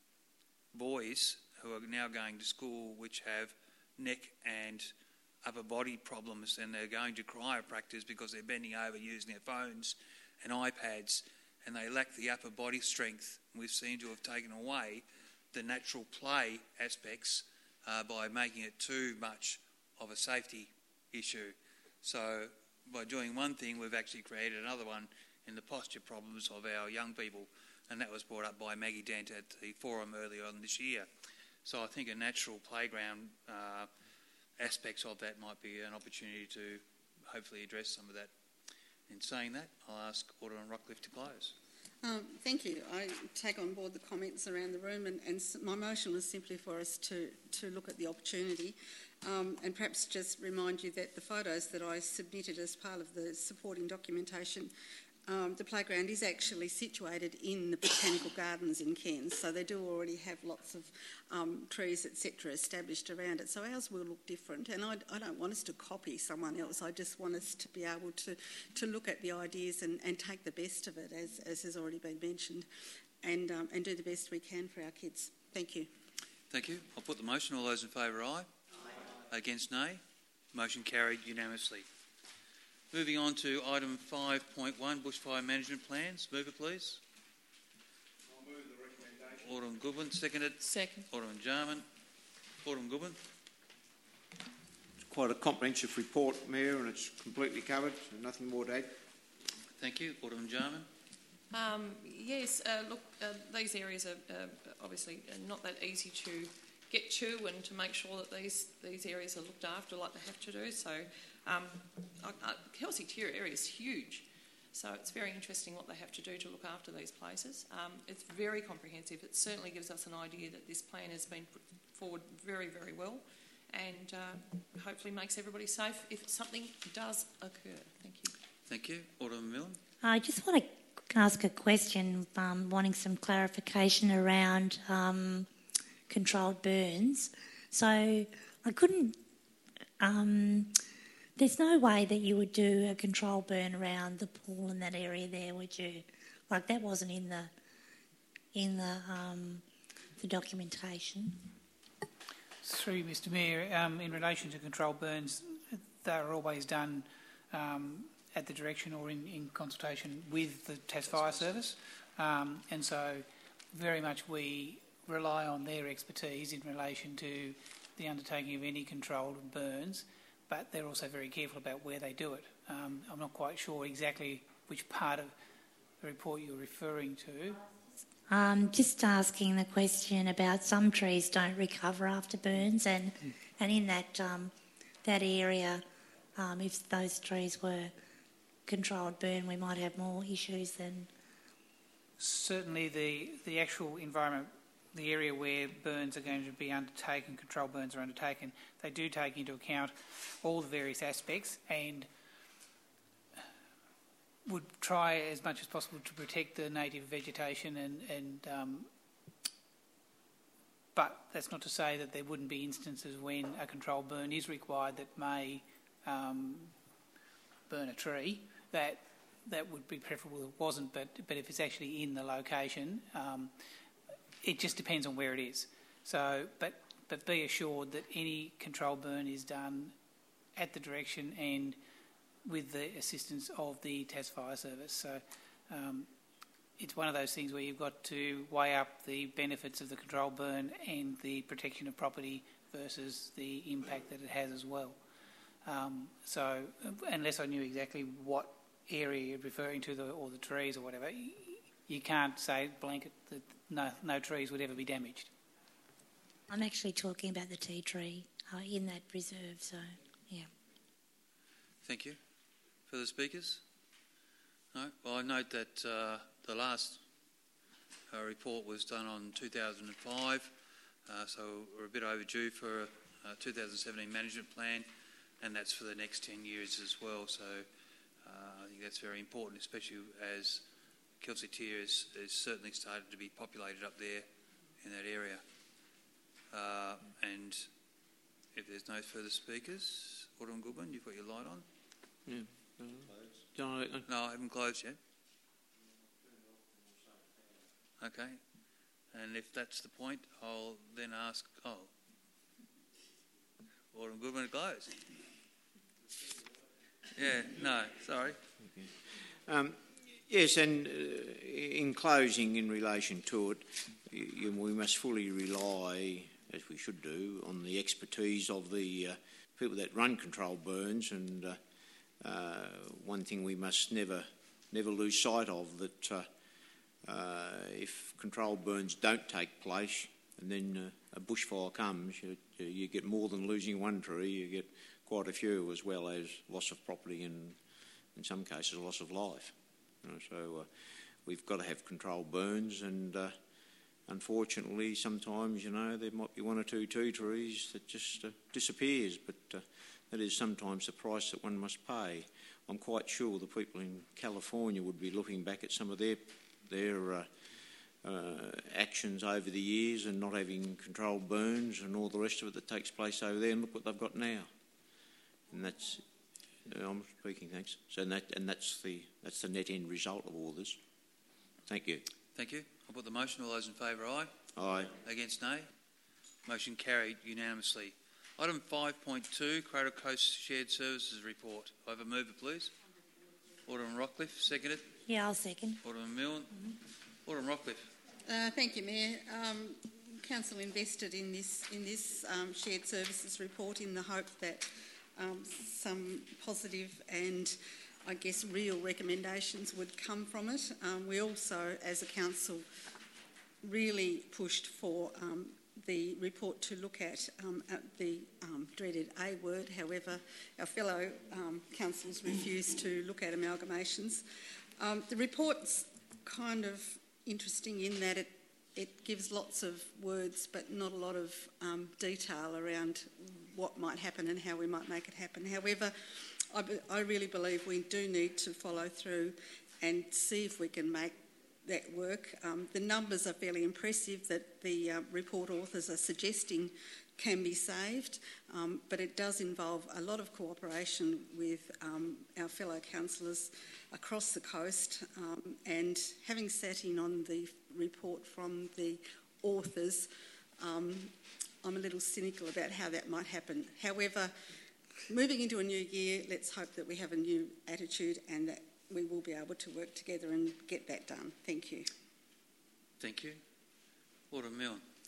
boys who are now going to school which have neck and upper body problems, and they're going to chiropractors because they're bending over using their phones and iPads, and they lack the upper body strength. We seem to have taken away the natural play aspects uh, by making it too much of a safety issue. So by doing one thing, we've actually created another one in the posture problems of our young people, and that was brought up by Maggie Dent at the forum earlier on this year. So I think a natural playground uh, aspects of that might be an opportunity to hopefully address some of that. In saying that, I'll ask Alderman Rockcliffe to close. Um, thank you. I take on board the comments around the room, and, and my motion was simply for us to, to look at the opportunity um, and perhaps just remind you that the photos that I submitted as part of the supporting documentation, um, the playground is actually situated in the Botanical Gardens in Cairns, so they do already have lots of um, trees, et cetera, established around it. So ours will look different, and I, I don't want us to copy someone else. I just want us to be able to, to look at the ideas and, and take the best of it, as, as has already been mentioned, and, um, and do the best we can for our kids. Thank you. Thank you. I'll put the motion. All those in favour, aye. Aye. Against, nay. Motion carried unanimously. Moving on to item five point one, bushfire management plans. Mover, please. I'll move the recommendation. Alderman Goodwin, seconded. Second. Alderman Jarman. Alderman Goodwin. It's quite a comprehensive report, Mayor, and it's completely covered, so nothing more to add. Thank you. Alderman Jarman. Um, yes, uh, look, uh, these areas are uh, obviously not that easy to get to, and to make sure that these these areas are looked after like they have to do. So, um, I, I, Kelsey Tier area is huge, so it's very interesting what they have to do to look after these places. Um, it's very comprehensive. It certainly gives us an idea that this plan has been put forward very, very well, and uh, hopefully makes everybody safe if something does occur. Thank you. Thank you. Alderman Millen. I just want to ask a question, um, wanting some clarification around um, controlled burns. So I couldn't, um, there's no way that you would do a controlled burn around the pool in that area there, would you? Like that wasn't in the, in the, um, the documentation. Through you, Mister Mayor, um, in relation to controlled burns, they are always done um, at the direction or in, in consultation with the Tas Fire Service, um, and so very much we rely on their expertise in relation to the undertaking of any controlled burns. but they're also very careful about where they do it. Um, I'm not quite sure exactly which part of the report you're referring to. Um, just asking the question about some trees don't recover after burns, and mm. and in that um, that area, um, if those trees were controlled burn, we might have more issues than. Certainly, the the actual environment, the area where burns are going to be undertaken, controlled burns are undertaken, they do take into account all the various aspects and would try as much as possible to protect the native vegetation, and, and um, but that's not to say that there wouldn't be instances when a controlled burn is required that may um, burn a tree. That that would be preferable if it wasn't, but but if it's actually in the location, um, it just depends on where it is. So, but but be assured that any controlled burn is done at the direction and with the assistance of the T A S Fire Service. So um, it's one of those things where you've got to weigh up the benefits of the controlled burn and the protection of property versus the impact that it has as well. Um, so unless I knew exactly what area you're referring to, the, or the trees or whatever, you can't say blanket that no, no trees would ever be damaged. I'm actually talking about the tea tree uh, in that reserve, so yeah. Thank you. Further speakers? No? Well, I note that uh, the last uh, report was done on two thousand five, uh, so we're a bit overdue for a two thousand seventeen management plan, and that's for the next ten years as well. So uh, I think that's very important, especially as Kelsey Tier is, is certainly started to be populated up there in that area. Uh, and if there's no further speakers, Alderman Goodwin, you've got your light on. Yeah. Uh, no, I haven't closed yet. Okay. And if that's the point, I'll then ask, oh, Alderman Goodwin to close. Yeah, no, sorry. Okay. Um, yes, and uh, in closing, in relation to it, you, we must fully rely, as we should do, on the expertise of the uh, people that run controlled burns, and uh, uh, one thing we must never never lose sight of, that uh, uh, if controlled burns don't take place and then uh, a bushfire comes, you, you get more than losing one tree, you get quite a few, as well as loss of property and in some cases loss of life. You know, so uh, we've got to have controlled burns, and uh, unfortunately sometimes, you know, there might be one or two tea trees that just uh, disappears, but uh, that is sometimes the price that one must pay. I'm quite sure the people in California would be looking back at some of their their uh, uh, actions over the years and not having controlled burns and all the rest of it that takes place over there, and look what they've got now. And that's, uh, I'm speaking, thanks. So and that and that's the that's the net end result of all this. Thank you. Thank you. I'll put the motion. All those in favour, aye. Aye. Against, nay. Motion carried unanimously. Item five point two, Cradle Coast Shared Services Report. I have a mover, please. Alderman Rockcliffe, seconded. Yeah, I'll second. Alderman Milne. Mm-hmm. Alderman Rockcliffe. Uh, thank you, Mayor. Um, Council invested in this in this um, shared services report in the hope that um, some positive and, I guess, real recommendations would come from it. Um, we also, as a council, really pushed for um, the report to look at, um, at the um, dreaded A word. However, our fellow um, councillors refused to look at amalgamations. Um, the report's kind of interesting in that it, it gives lots of words but not a lot of um, detail around what might happen and how we might make it happen. However, I, be, I really believe we do need to follow through and see if we can make that work. Um, the numbers are fairly impressive that the uh, report authors are suggesting can be saved, um, but it does involve a lot of cooperation with um, our fellow councillors across the coast, um, and having sat in on the report from the authors, um, I'm a little cynical about how that might happen. However, moving into a new year, let's hope that we have a new attitude and that we will be able to work together and get that done. Thank you. Thank you. Alderman Milne.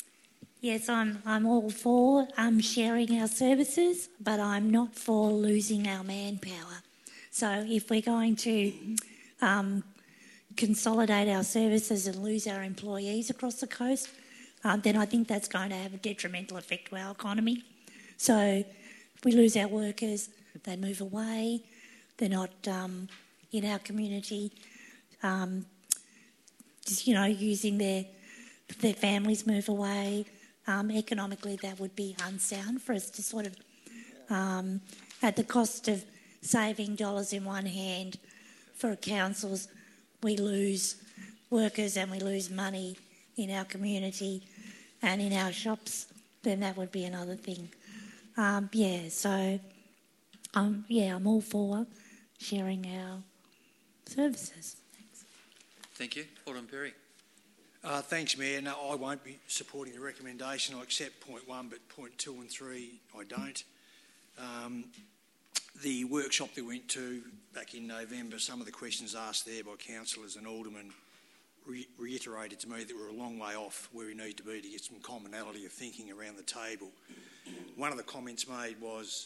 Yes, I'm, I'm all for um, sharing our services, but I'm not for losing our manpower. So if we're going to um, consolidate our services and lose our employees across the coast, uh, then I think that's going to have a detrimental effect to our economy. So if we lose our workers, they move away, they're not um, in our community, um, just, you know, using their, their families move away. Um, economically, that would be unsound for us to sort of, um, at the cost of saving dollars in one hand for councils, we lose workers and we lose money in our community and in our shops, then that would be another thing. Um, yeah, so, um, yeah, I'm all for sharing our services. Thanks. Thank you. Alderman Perry. Uh, thanks, Mayor. No, I won't be supporting the recommendation. I accept point one, but point two and three I don't. Um, the workshop that we went to back in November, some of the questions asked there by councillors and aldermen re- reiterated to me that we're a long way off where we need to be to get some commonality of thinking around the table. One of the comments made was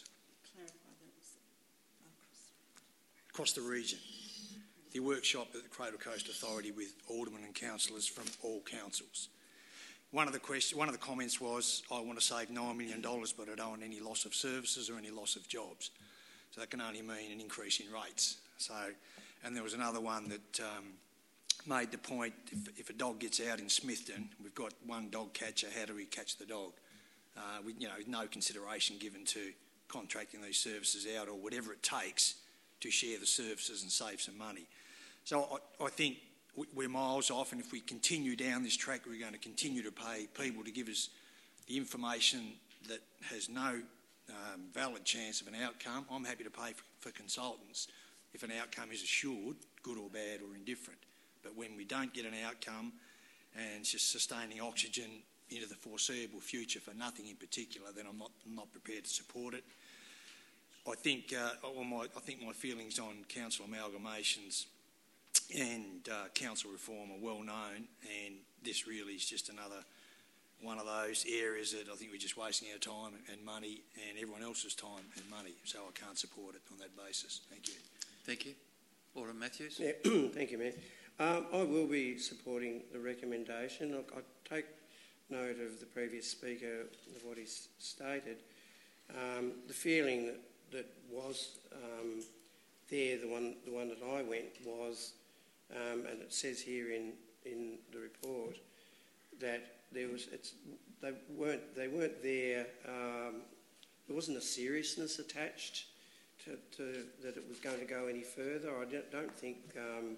across the region. The workshop at the Cradle Coast Authority with aldermen and councillors from all councils. One of the question, one of the comments was, I want to save nine million dollars, but I don't want any loss of services or any loss of jobs. So that can only mean an increase in rates. So, and there was another one that um, made the point, if, if a dog gets out in Smithton, we've got one dog catcher, how do we catch the dog? Uh, with, you know, no consideration given to contracting these services out or whatever it takes to share the services and save some money. So I, I think we're miles off, and if we continue down this track, we're going to continue to pay people to give us the information that has no um, valid chance of an outcome. I'm happy to pay for, for consultants if an outcome is assured, good or bad or indifferent. But when we don't get an outcome and it's just sustaining oxygen into the foreseeable future for nothing in particular, then I'm not, I'm not prepared to support it. I think, uh, well, my, I think my feelings on council amalgamations and uh, council reform are well known, and this really is just another one of those areas that I think we're just wasting our time and money and everyone else's time and money, so I can't support it on that basis. Thank you. Thank you. Alderman Matthews. Yeah, thank you, Mayor. Um, I will be supporting the recommendation. I, I take note of the previous speaker, of what he's stated. Um, the feeling that, that was um, there, the one, the one that I went, was, um, and it says here in, in the report, that there was, it's, they weren't, they weren't there. Um, there wasn't a seriousness attached to, to that it was going to go any further. I don't, don't think, um,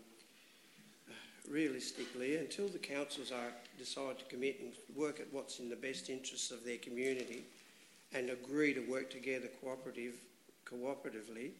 realistically, until the councils are decide to commit and work at what's in the best interests of their community, and agree to work together cooperative, cooperatively,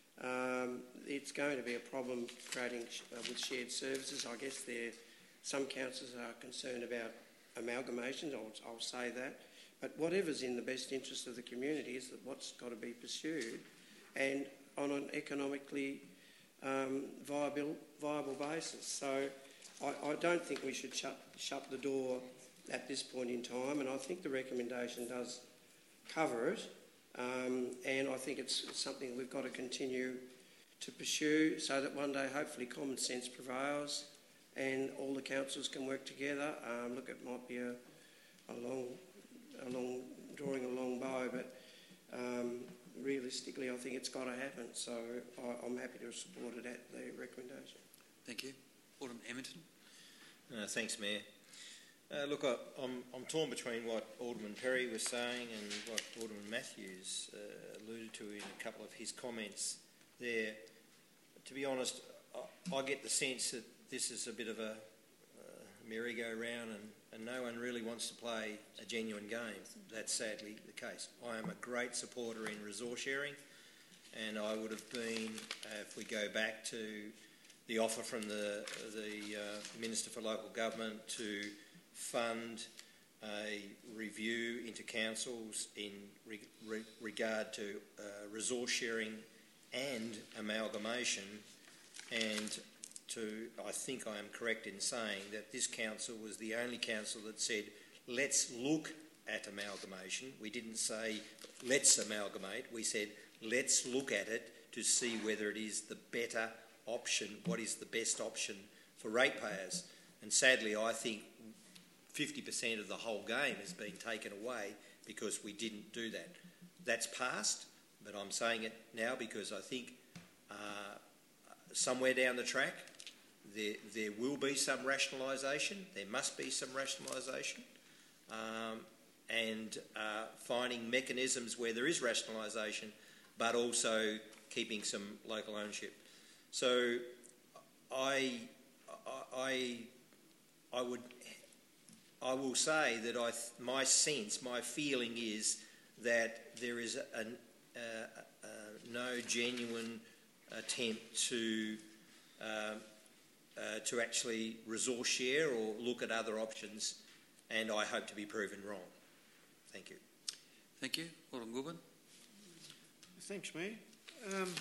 um, it's going to be a problem creating sh- uh, with shared services. I guess there, some councils are concerned about amalgamations. I'll, I'll say that, but whatever's in the best interest of the community is that what's got to be pursued, and on an economically um, viable viable basis. So I, I don't think we should shut shut the door at this point in time, and I think the recommendation does cover it, um, and I think it's, it's something we've got to continue to pursue so that one day hopefully common sense prevails and all the councils can work together. Um, look, it might be a, a long, a long drawing a long bow, but um, realistically I think it's got to happen, so I, I'm happy to support it at the recommendation. Thank you. Alderman Edmonton. Uh, thanks, Mayor. Uh, look, I, I'm, I'm torn between what Alderman Perry was saying and what Alderman Matthews uh, alluded to in a couple of his comments there. To be honest, I, I get the sense that this is a bit of a uh, merry-go-round and, and no one really wants to play a genuine game. That's sadly the case. I am a great supporter in resource sharing, and I would have been, uh, if we go back to the offer from the, the uh, Minister for Local Government to fund a review into councils in re- re- regard to uh, resource sharing and amalgamation, and to, I think I am correct in saying that this council was the only council that said, let's look at amalgamation. We didn't say let's amalgamate. We said let's look at it to see whether it is the better option, what is the best option for ratepayers. And sadly, I think fifty percent of the whole game has been taken away because we didn't do that. That's past, but I'm saying it now because I think uh, somewhere down the track there, there will be some rationalisation, there must be some rationalisation, um, and uh, finding mechanisms where there is rationalisation, but also keeping some local ownership. So I, I, I would, I will say that I, my sense, my feeling is that there is a, a, a, a no genuine attempt to uh, uh, to actually resource share or look at other options, and I hope to be proven wrong. Thank you. Thank you. Alderman Goodwin. Thanks, Mayor. Um,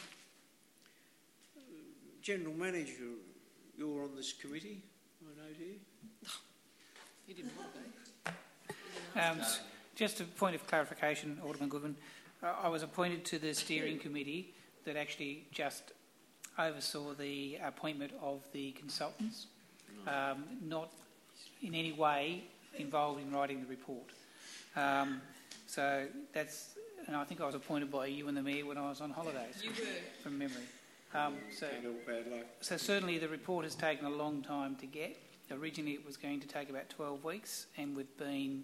General Manager, you're on this committee, I know, do you? You didn't want to be. Um, just a point of clarification, Alderman Goodwin. Uh, I was appointed to the steering committee that actually just oversaw the appointment of the consultants, um, not in any way involved in writing the report. Um, so that's, and I think I was appointed by you and the Mayor when I was on holidays. You were. From memory. Um, so, so certainly the report has taken a long time to get. Originally it was going to take about twelve weeks, and we've been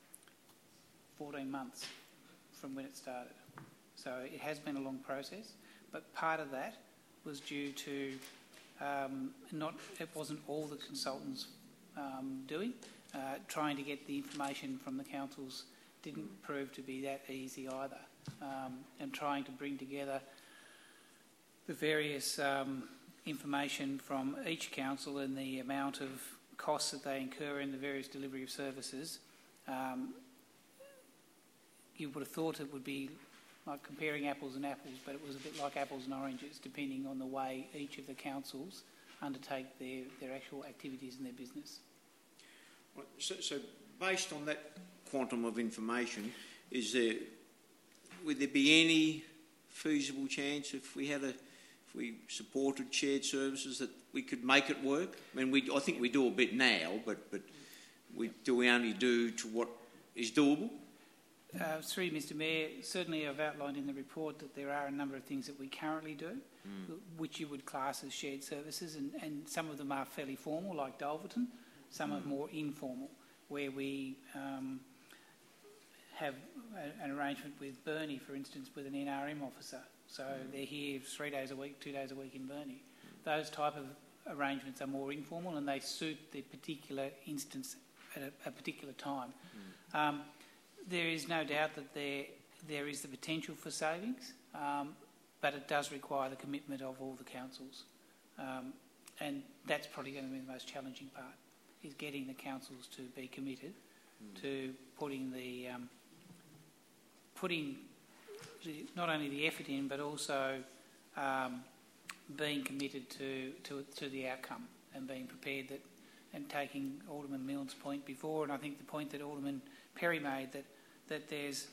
fourteen months from when it started. So it has been a long process, but part of that was due to um, not, it wasn't all the consultants um, doing. Uh, trying to get the information from the councils didn't prove to be that easy either. Um, and trying to bring together the various um, information from each council and the amount of costs that they incur in the various delivery of services, um, you would have thought it would be like comparing apples and apples, but it was a bit like apples and oranges, depending on the way each of the councils undertake their, their actual activities in their business. So, so based on that quantum of information, is there, would there be any feasible chance if we had a, if we supported shared services that we could make it work? I mean, we, I think we do a bit now, but but we, do we only do to what is doable? Uh, through Mister Mayor, certainly I've outlined in the report that there are a number of things that we currently do, mm. which you would class as shared services, and, and some of them are fairly formal, like Dulverton. Some mm. are more informal, where we um, have a, an arrangement with Burnie, for instance, with an N R M officer. So mm. they're here three days a week, two days a week in Burnie. Mm. Those type of arrangements are more informal, and they suit the particular instance at a, a particular time. Mm. Um, there is no doubt that there there is the potential for savings, um, but it does require the commitment of all the councils. Um, and that's probably going to be the most challenging part, is getting the councils to be committed mm. to putting the um, putting the, not only the effort in, but also um, being committed to, to to the outcome and being prepared that, and taking Alderman Milne's point before, and I think the point that Alderman Perry made, that that there's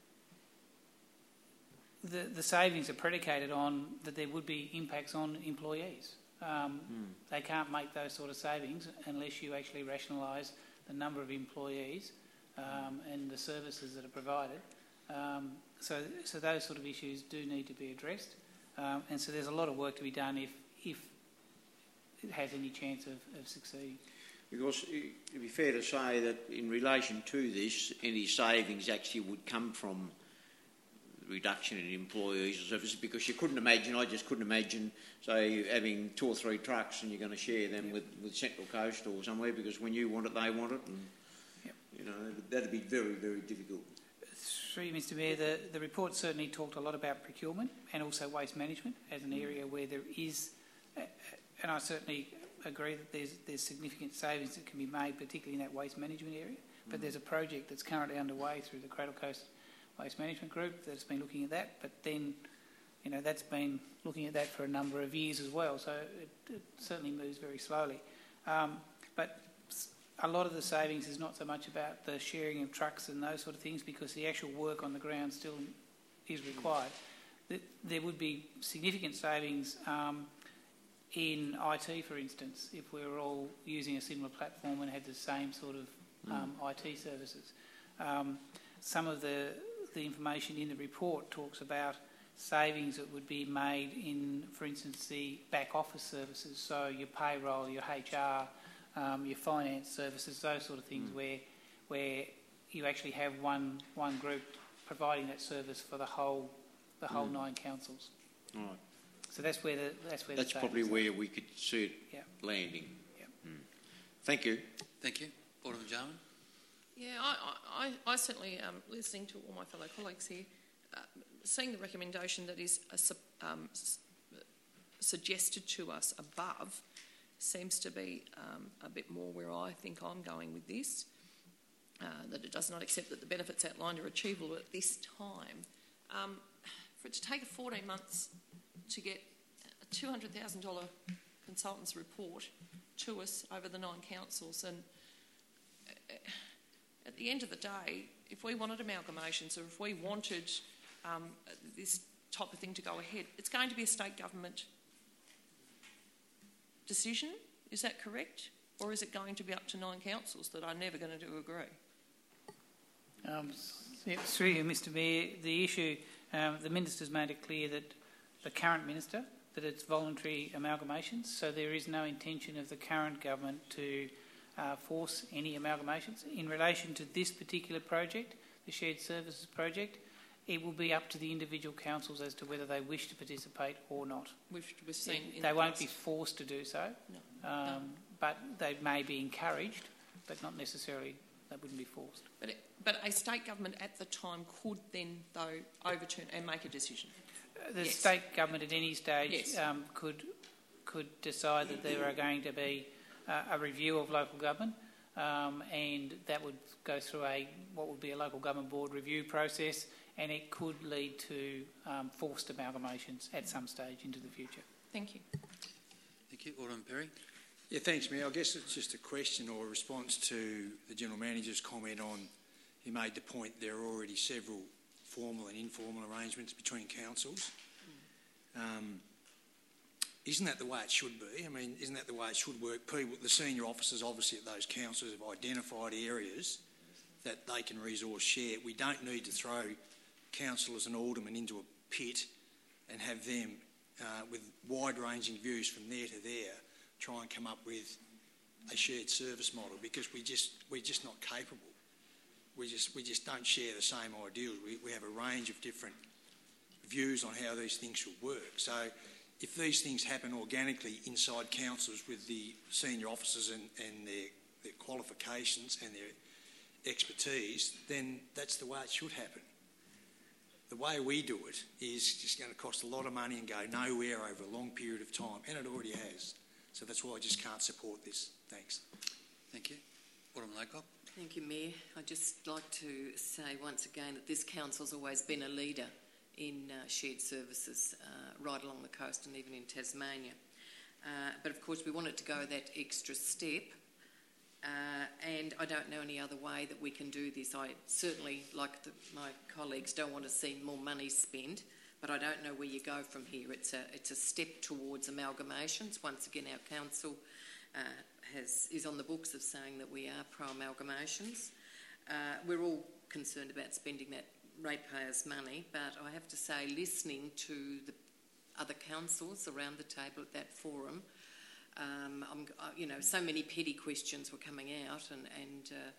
the the savings are predicated on that there would be impacts on employees. Um, mm. They can't make those sort of savings unless you actually rationalise the number of employees um, and the services that are provided. Um, so, so those sort of issues do need to be addressed, um, and so there's a lot of work to be done if if it has any chance of, of succeeding. Because it would be fair to say that in relation to this, any savings actually would come from reduction in employees or services, because you couldn't imagine, I just couldn't imagine, say, having two or three trucks and you're going to share them yep. with, with Central Coast or somewhere, because when you want it, they want it, and yep. you know, that'd be very, very difficult. Through Mister Mayor, the, the report certainly talked a lot about procurement and also waste management as an area where there is, and I certainly agree that there's there's significant savings that can be made, particularly in that waste management area. But mm. there's a project that's currently underway through the Cradle Coast Waste Management Group that's been looking at that. But then, you know, that's been looking at that for a number of years as well. So it, it certainly moves very slowly. Um, but a lot of the savings is not so much about the sharing of trucks and those sort of things, because the actual work on the ground still is required. There would be significant savings um, in I T, for instance, if we were all using a similar platform and had the same sort of um, mm. I T services. Um, some of the, the information in the report talks about savings that would be made in, for instance, the back office services, so your payroll, your H R, um, your finance services, those sort of things, mm. where where you actually have one one group providing that service for the whole the whole mm. nine councils. Right. So that's where the that's where that's the probably are. where we could see it yeah. landing. Yeah. Mm. Thank you. Thank you, Alderman Jarman. Yeah, I, I, I certainly, um, listening to all my fellow colleagues here, uh, seeing the recommendation that is a, um, suggested to us above seems to be um, a bit more where I think I'm going with this, uh, that it does not accept that the benefits outlined are achievable at this time. Um, for it to take fourteen months to get a two hundred thousand dollars consultant's report to us over the nine councils, and at the end of the day, if we wanted amalgamations or if we wanted um, this type of thing to go ahead, it's going to be a state government decision. Is that correct? Or is it going to be up to nine councils that are never going to do agree? Um, through you, Mister Mayor, the issue, um, the Minister's made it clear that the current Minister, that it's voluntary amalgamations, so there is no intention of the current government to uh, force any amalgamations. In relation to this particular project, the Shared Services Project, it will be up to the individual councils as to whether they wish to participate or not. We've, we've seen yeah, in they the won't past. be forced to do so, no. Um, no. but they may be encouraged, but not necessarily, they wouldn't be forced. But, it, but a state government at the time could then, though, overturn and make a decision. Uh, the yes. state government at any stage yes. um, could could decide that there are going to be uh, a review of local government, um, and that would go through a what would be a local government board review process, and it could lead to um, forced amalgamations at some stage into the future. Thank you. Thank you. Alderman Perry. Yeah, thanks, Mayor. I guess it's just a question or a response to the General Manager's comment on, he made the point there are already several formal and informal arrangements between councils. Um, isn't that the way it should be? I mean, isn't that the way it should work? People, the senior officers obviously at those councils have identified areas that they can resource share. We don't need to throw councillors and aldermen into a pit and have them uh, with wide-ranging views from there to there try and come up with a shared service model, because we just we're just not capable. We just we just don't share the same ideals. We we have a range of different views on how these things should work. So if these things happen organically inside councils with the senior officers and, and their, their qualifications and their expertise, then that's the way it should happen. The way we do it is just going to cost a lot of money and go nowhere over a long period of time, and it already has. So that's why I just can't support this. Thanks. Thank you. Alderman Laycock. Thank you, Mayor. I'd just like to say once again that this council's always been a leader in uh, shared services uh, right along the coast and even in Tasmania. Uh, but of course we want it to go that extra step, uh, and I don't know any other way that we can do this. I certainly, like the, my colleagues, don't want to see more money spent, but I don't know where you go from here. It's a, it's a step towards amalgamations. Once again, our council uh, has, is on the books of saying that we are pro-amalgamations. Uh, we're all concerned about spending that ratepayers' money, but I have to say, listening to the other councils around the table at that forum, um, I'm, you know, so many petty questions were coming out, and and, uh,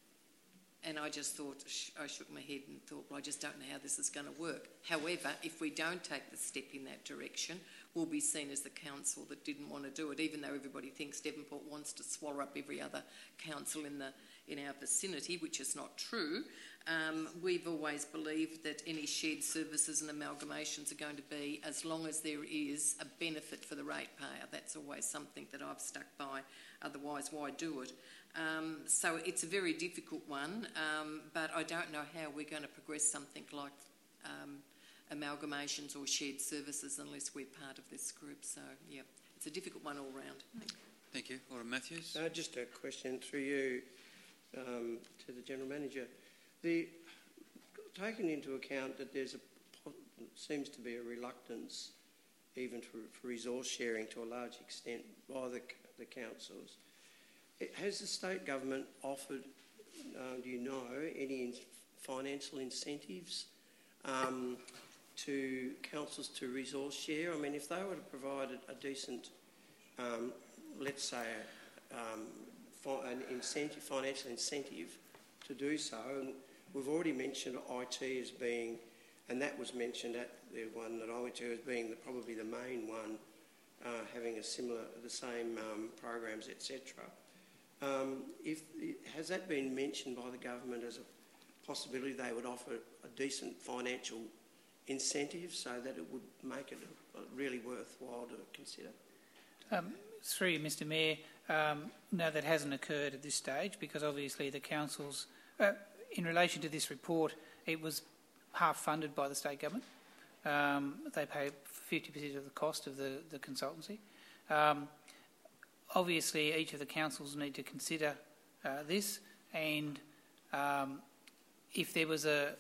and I just thought, sh- I shook my head and thought, well, I just don't know how this is going to work. However, if we don't take the step in that direction, we'll be seen as the council that didn't want to do it, even though everybody thinks Devonport wants to swallow up every other council in the in our vicinity, which is not true. Um, we've always believed that any shared services and amalgamations are going to be as long as there is a benefit for the ratepayer. That's always something that I've stuck by. Otherwise, why do it? Um, so it's a very difficult one, um, but I don't know how we're going to progress something like um, amalgamations or shared services unless we're part of this group. So, yeah, it's a difficult one all round. Thank Thank you. Alderman Matthews. Uh, just a question through you um, to the General Manager. The, taking into account that there's a seems to be a reluctance even for, for resource sharing to a large extent by the, the councils, it, has the state government offered, uh, do you know, any in financial incentives um, to councils to resource share? I mean, if they were to provide a, a decent, um, let's say, um, fi an incentive, financial incentive to do so, and we've already mentioned I T as being, and that was mentioned at the one that I went to as being the, probably the main one, uh, having a similar, the same um, programs, et cetera. Um, if has that been mentioned by the government as a possibility they would offer a decent financial incentive so that it would make it really worthwhile to consider? Um, through you, Mister Mayor, um, no, that hasn't occurred at this stage because obviously the councils, uh, in relation to this report, it was half funded by the state government. Um, they pay fifty percent of the cost of the, the consultancy. Um, obviously, each of the councils need to consider uh, this, and um, if there was a,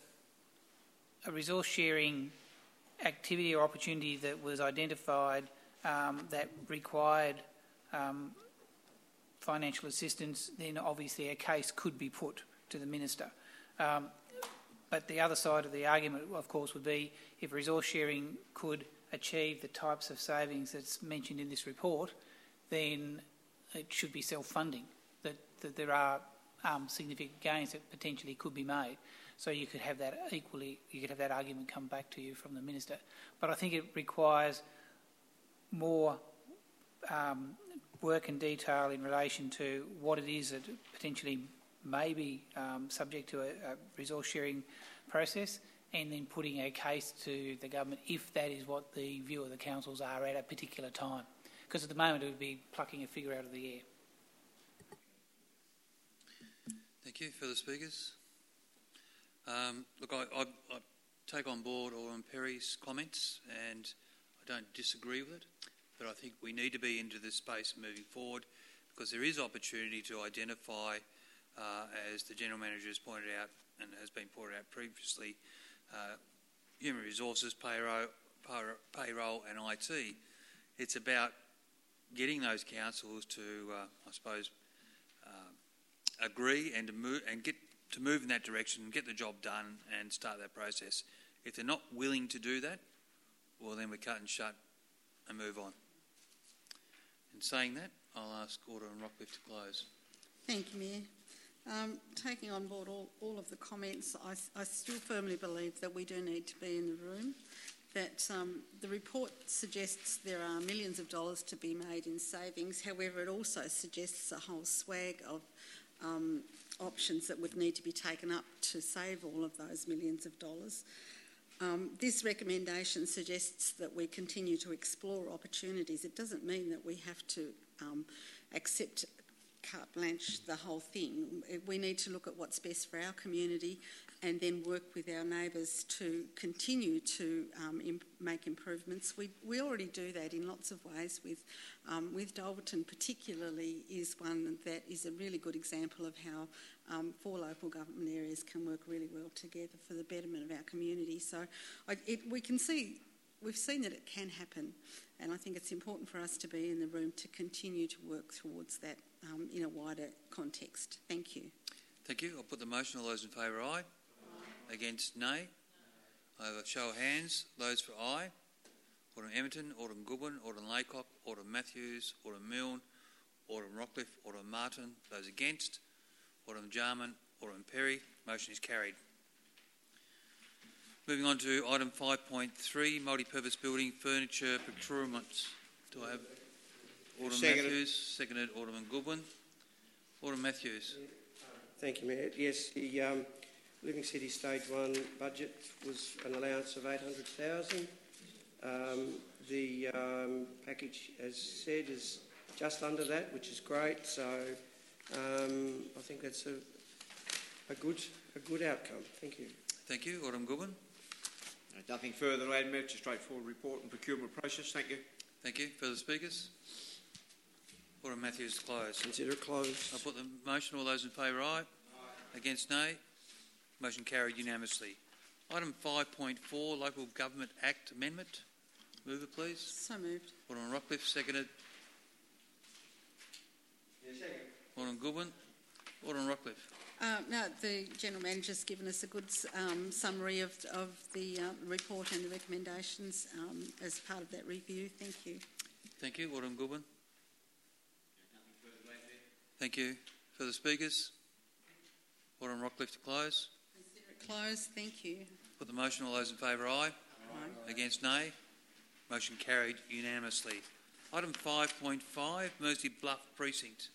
a resource sharing activity or opportunity that was identified um, that required um, financial assistance, then obviously a case could be put to the Minister. Um, But the other side of the argument, of course, would be if resource sharing could achieve the types of savings that's mentioned in this report, then it should be self-funding, that, that there are um, significant gains that potentially could be made. So you could have that equally, you could have that argument come back to you from the Minister. But I think it requires more um, work and detail in relation to what it is that potentially may be um, subject to a, a resource sharing process, and then putting a case to the government if that is what the view of the councils are at a particular time. Because at the moment it would be plucking a figure out of the air. Thank you. Further speakers? Um, look, I, I, I take on board Alderman Perry's comments and I don't disagree with it, but I think we need to be into this space moving forward because there is opportunity to identify Uh, as the General Manager has pointed out and has been pointed out previously, uh, human resources, payroll, payroll and I T. It's about getting those councils to, uh, I suppose, uh, agree and to move and get to move in that direction, get the job done and start that process. If they're not willing to do that, well then we cut and shut and move on. In saying that, I'll ask Alderman Rockcliffe to close. Thank you, Mayor. Um, taking on board all, all of the comments, I, I still firmly believe that we do need to be in the room, that um, the report suggests there are millions of dollars to be made in savings. However, it also suggests a whole swag of um, options that would need to be taken up to save all of those millions of dollars. Um, this recommendation suggests that we continue to explore opportunities. It doesn't mean that we have to um, accept carte blanche the whole thing. We need to look at what's best for our community and then work with our neighbours to continue to um, imp make improvements. We, we already do that in lots of ways. With, um, with Dalberton particularly is one that is a really good example of how um, four local government areas can work really well together for the betterment of our community. So I, it, we can see, we've seen that it can happen, and I think it's important for us to be in the room to continue to work towards that um, in a wider context. Thank you. Thank you. I'll put the motion. All those in favour, aye. Aye. Against, nay. I have a show of hands. Those for aye. Alderman Emerton, Alderman Goodwin, Alderman Laycock, Alderman Matthews, Alderman Milne, Alderman Rockcliffe, Alderman Martin. Those against, Alderman Jarman, Alderman Perry. Motion is carried. Moving on to item five point three, multi-purpose building furniture procurement. Do I have Alderman Seconded. Matthews, seconded Alderman Goodwin. Alderman Matthews. Thank you, Mayor. Yes, the um, Living City Stage one budget was an allowance of eight hundred thousand dollars. Um, the um, package, as said, is just under that, which is great. So um, I think that's a, a good a good outcome. Thank you. Thank you. Alderman Goodwin. Nothing further to add, Mayor. It's a straightforward report and procurement process. Thank you. Thank you. Further speakers? Alderman Matthews to close. Consider it closed. I'll put the motion. All those in favour, aye. Aye. Against, nay. Motion carried unanimously. Item five point four, Local Government Act Amendment. Move it, please. So moved. Alderman Rockcliffe, seconded. Yeah, second. Alderman Goodwin. Alderman Rockcliffe. Uh, no, the General Manager's given us a good um, summary of, of the uh, report and the recommendations um, as part of that review. Thank you. Thank you. Alderman Goodwin. Thank you. Further speakers? Alderman Rockcliffe to close. Consider it closed. Thank you. Put the motion. All those in favour, aye. Aye. Against, nay. Motion carried unanimously. Item five point five, Mersey Bluff Precinct.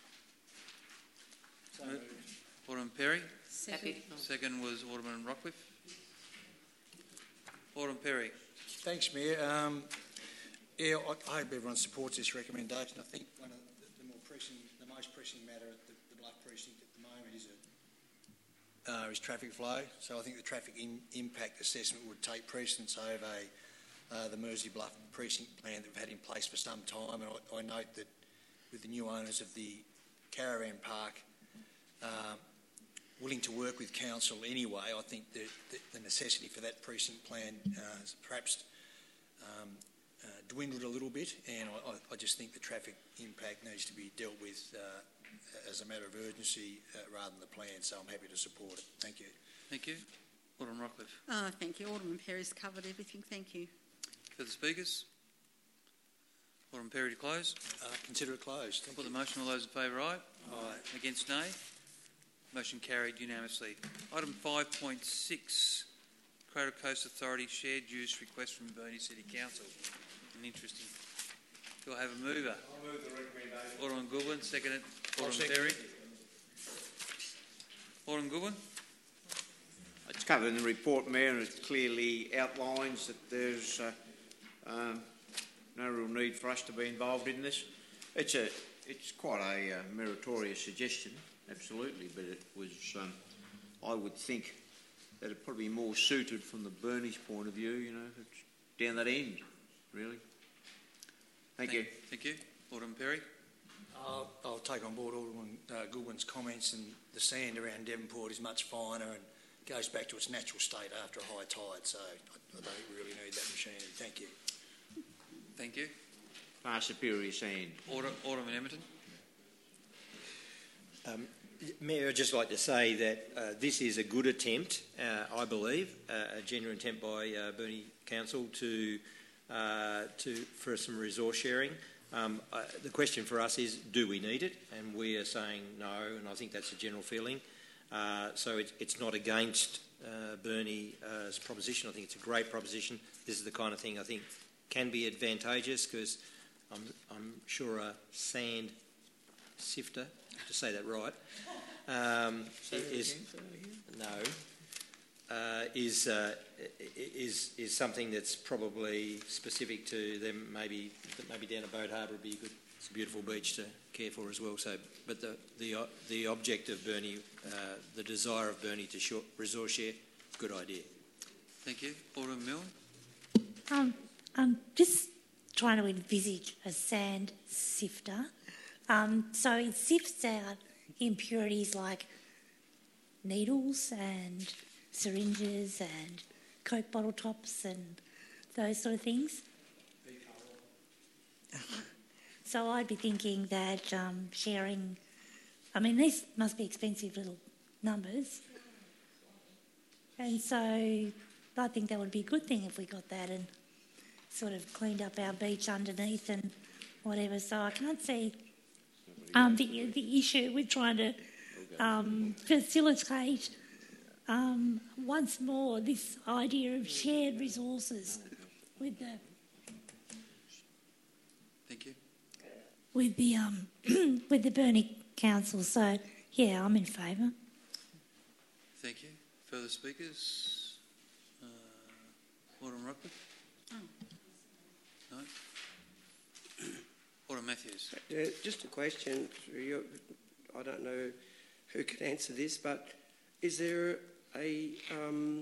So moved. Alderman Perry. Second. Second was Alderman Rockcliffe. Alderman Perry. Thanks, Mayor. Um, yeah, I, I hope everyone supports this recommendation. I think one of the, the more pressing, the most pressing matter at the, the Bluff Precinct at the moment is a, uh, is traffic flow. So I think the traffic in, impact assessment would take precedence over uh, the Mersey Bluff Precinct plan that we've had in place for some time. And I, I note that with the new owners of the caravan park uh, willing to work with council anyway, I think that the, the necessity for that precinct plan uh, has perhaps um, uh, dwindled a little bit, and I, I just think the traffic impact needs to be dealt with uh, as a matter of urgency uh, rather than the plan, so I'm happy to support it. Thank you. Thank you. Alderman Rockcliffe. Uh, thank you. Alderman Perry's covered everything. Thank you. Further speakers? Alderman Perry to close. Uh, consider it closed. Thank Put you. The motion. All those in favour, aye. Aye. Against, nay. Motion carried unanimously. Item five point six, Cradle Coast Authority shared use request from Burnie City Council. An interesting. Do I have a mover? I'll move the recommendation. Alderman Goodwin, seconded. Alderman second. Perry. Alderman Goodwin. It's covered in the report, Mayor, and it clearly outlines that there's uh, um, no real need for us to be involved in this. It's a, it's quite a uh, meritorious suggestion, absolutely, but it was, um, I would think that it'd probably be more suited from the Burnie's point of view, you know, it's down that end, really. Thank, Thank you. Thank you. Alderman Perry. I'll, I'll take on board Alderman uh, Goodwin's comments, and the sand around Devonport is much finer and goes back to its natural state after a high tide, so I, I don't really need that machinery. Thank you. Thank you. Far superior sand. Order, Alderman Edmonton. Um, Mayor, I'd just like to say that uh, this is a good attempt, uh, I believe, uh, a genuine attempt by uh, Burnie Council to, uh, to for some resource sharing. Um, uh, the question for us is, do we need it? And we are saying no, and I think that's a general feeling. Uh, so it, it's not against uh, Burnie's proposition. I think it's a great proposition. This is the kind of thing I think can be advantageous, because I'm, I'm sure a sand sifter, to say that right, um, is no uh, is uh, is is something that's probably specific to them. Maybe maybe down at Boat Harbour would be a good. It's a beautiful beach to care for as well. So, but the the uh, the object of Burnie, uh, the desire of Burnie to short resource share, good idea. Thank you, Alderman Milne. Um, I'm just trying to envisage a sand sifter. Um, so it sifts out impurities like needles and syringes and Coke bottle tops and those sort of things. So I'd be thinking that um, sharing, I mean, these must be expensive little numbers. And so I think that would be a good thing if we got that and sort of cleaned up our beach underneath and whatever. So I can't see um, the, the issue with trying to um, facilitate um, once more this idea of shared resources with the Thank you. with the um, with the Burnie Council. So yeah, I'm in favour. Thank you. Further speakers? Uh, Alderman Rockcliffe? Oh. No? Alderman Matthews. Yeah, just a question. I don't know who can answer this, but is there a um,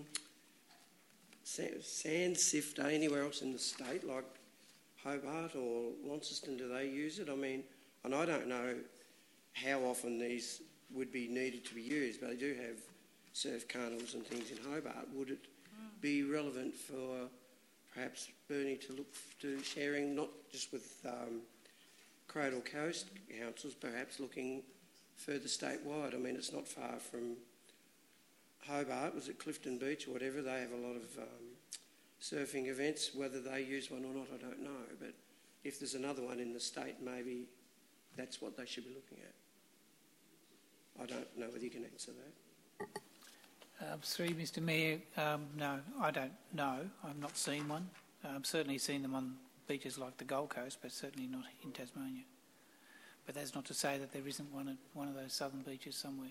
sand sifter anywhere else in the state, like Hobart or Launceston? Do they use it? I mean, and I don't know how often these would be needed to be used, but they do have surf carnivals and things in Hobart. Would it be relevant for perhaps Bernie to look to sharing, not just with um, Cradle Coast councils, perhaps looking further statewide? I mean, it's not far from Hobart. Was it Clifton Beach or whatever? They have a lot of um, surfing events. Whether they use one or not, I don't know. But if there's another one in the state, maybe that's what they should be looking at. I don't know whether you can answer that. Um, three, Mister Mayor, um, no, I don't know. I've not seen one. I've certainly seen them on beaches like the Gold Coast, but certainly not in Tasmania. But that's not to say that there isn't one at one of those southern beaches somewhere.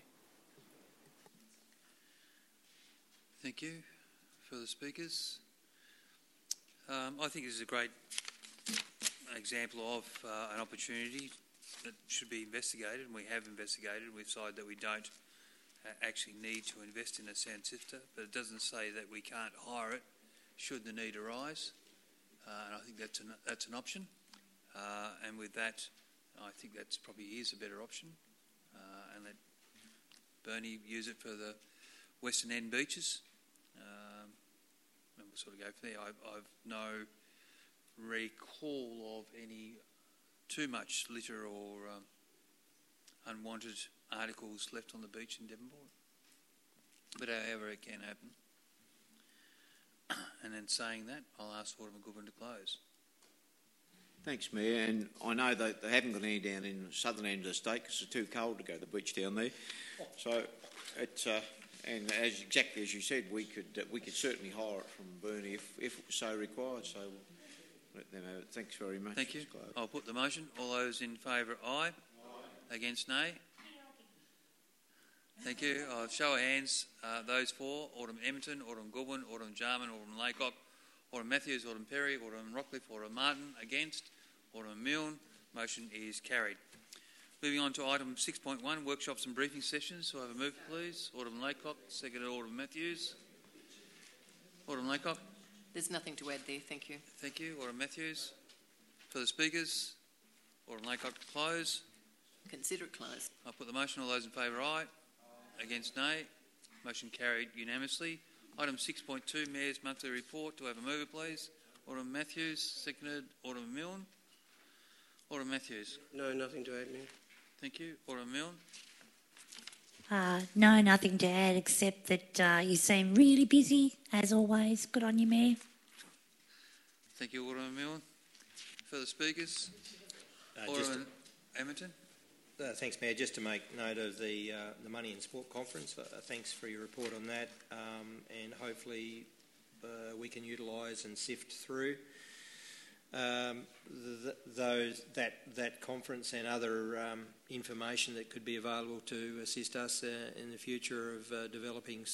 Thank you. Further speakers? Um, I think this is a great example of uh, an opportunity that should be investigated, and we have investigated. We've decided that we don't uh, actually need to invest in a sand sifter, but it doesn't say that we can't hire it should the need arise, uh, and I think that's an, that's an option. Uh, and with that, I think that's probably is a better option, uh, and let Bernie use it for the Western End beaches, um, and we'll sort of go from there. I've, I've no recall of any too much litter or um, unwanted articles left on the beach in Devonport, but however it can happen. And then saying that, I'll ask Alderman Goodwin to close. Thanks, Mayor. And I know that they haven't got any down in the southern end of the state because it's too cold to go to the beach down there. So it's uh, and as exactly as you said, we could uh, we could certainly hire it from Bernie if, if it was so required. So we'll let them have it. Thanks very much. Thank you. I'll put the motion. All those in favour, aye. Aye. Against, nay. Thank you. I'll show of hands. Uh, those for Alderman Edmonton, Alderman Goodwin, Alderman Jarman, Alderman Laycock, Alderman Matthews, Alderman Perry, Alderman Rockcliffe, Alderman Martin. Against, Alderman Milne. Motion is carried. Moving on to item six point one, workshops and briefing sessions. So I have a move, please. Alderman Laycock, seconded Alderman Matthews. Alderman Laycock. There's nothing to add there, thank you. Thank you. Alderman Matthews. For the speakers, Alderman Laycock to close. Consider it closed. I'll put the motion. All those in favour, aye. Against, nay. Motion carried unanimously. Item six point two, Mayor's Monthly Report. Do I have a mover, please? Alderman Matthews, seconded Alderman Milne. Alderman Matthews. No, nothing to add, Mayor. Thank you. Alderman Milne. Uh, no, nothing to add except that uh, you seem really busy, as always. Good on you, Mayor. Thank you, Alderman Milne. Further speakers? Uh, Alderman Edmonton. Uh, thanks, Mayor. Just to make note of the uh, the Money in Sport Conference, uh, thanks for your report on that, um, and hopefully uh, we can utilise and sift through um, the, those that that conference and other um, information that could be available to assist us uh, in the future of uh, developing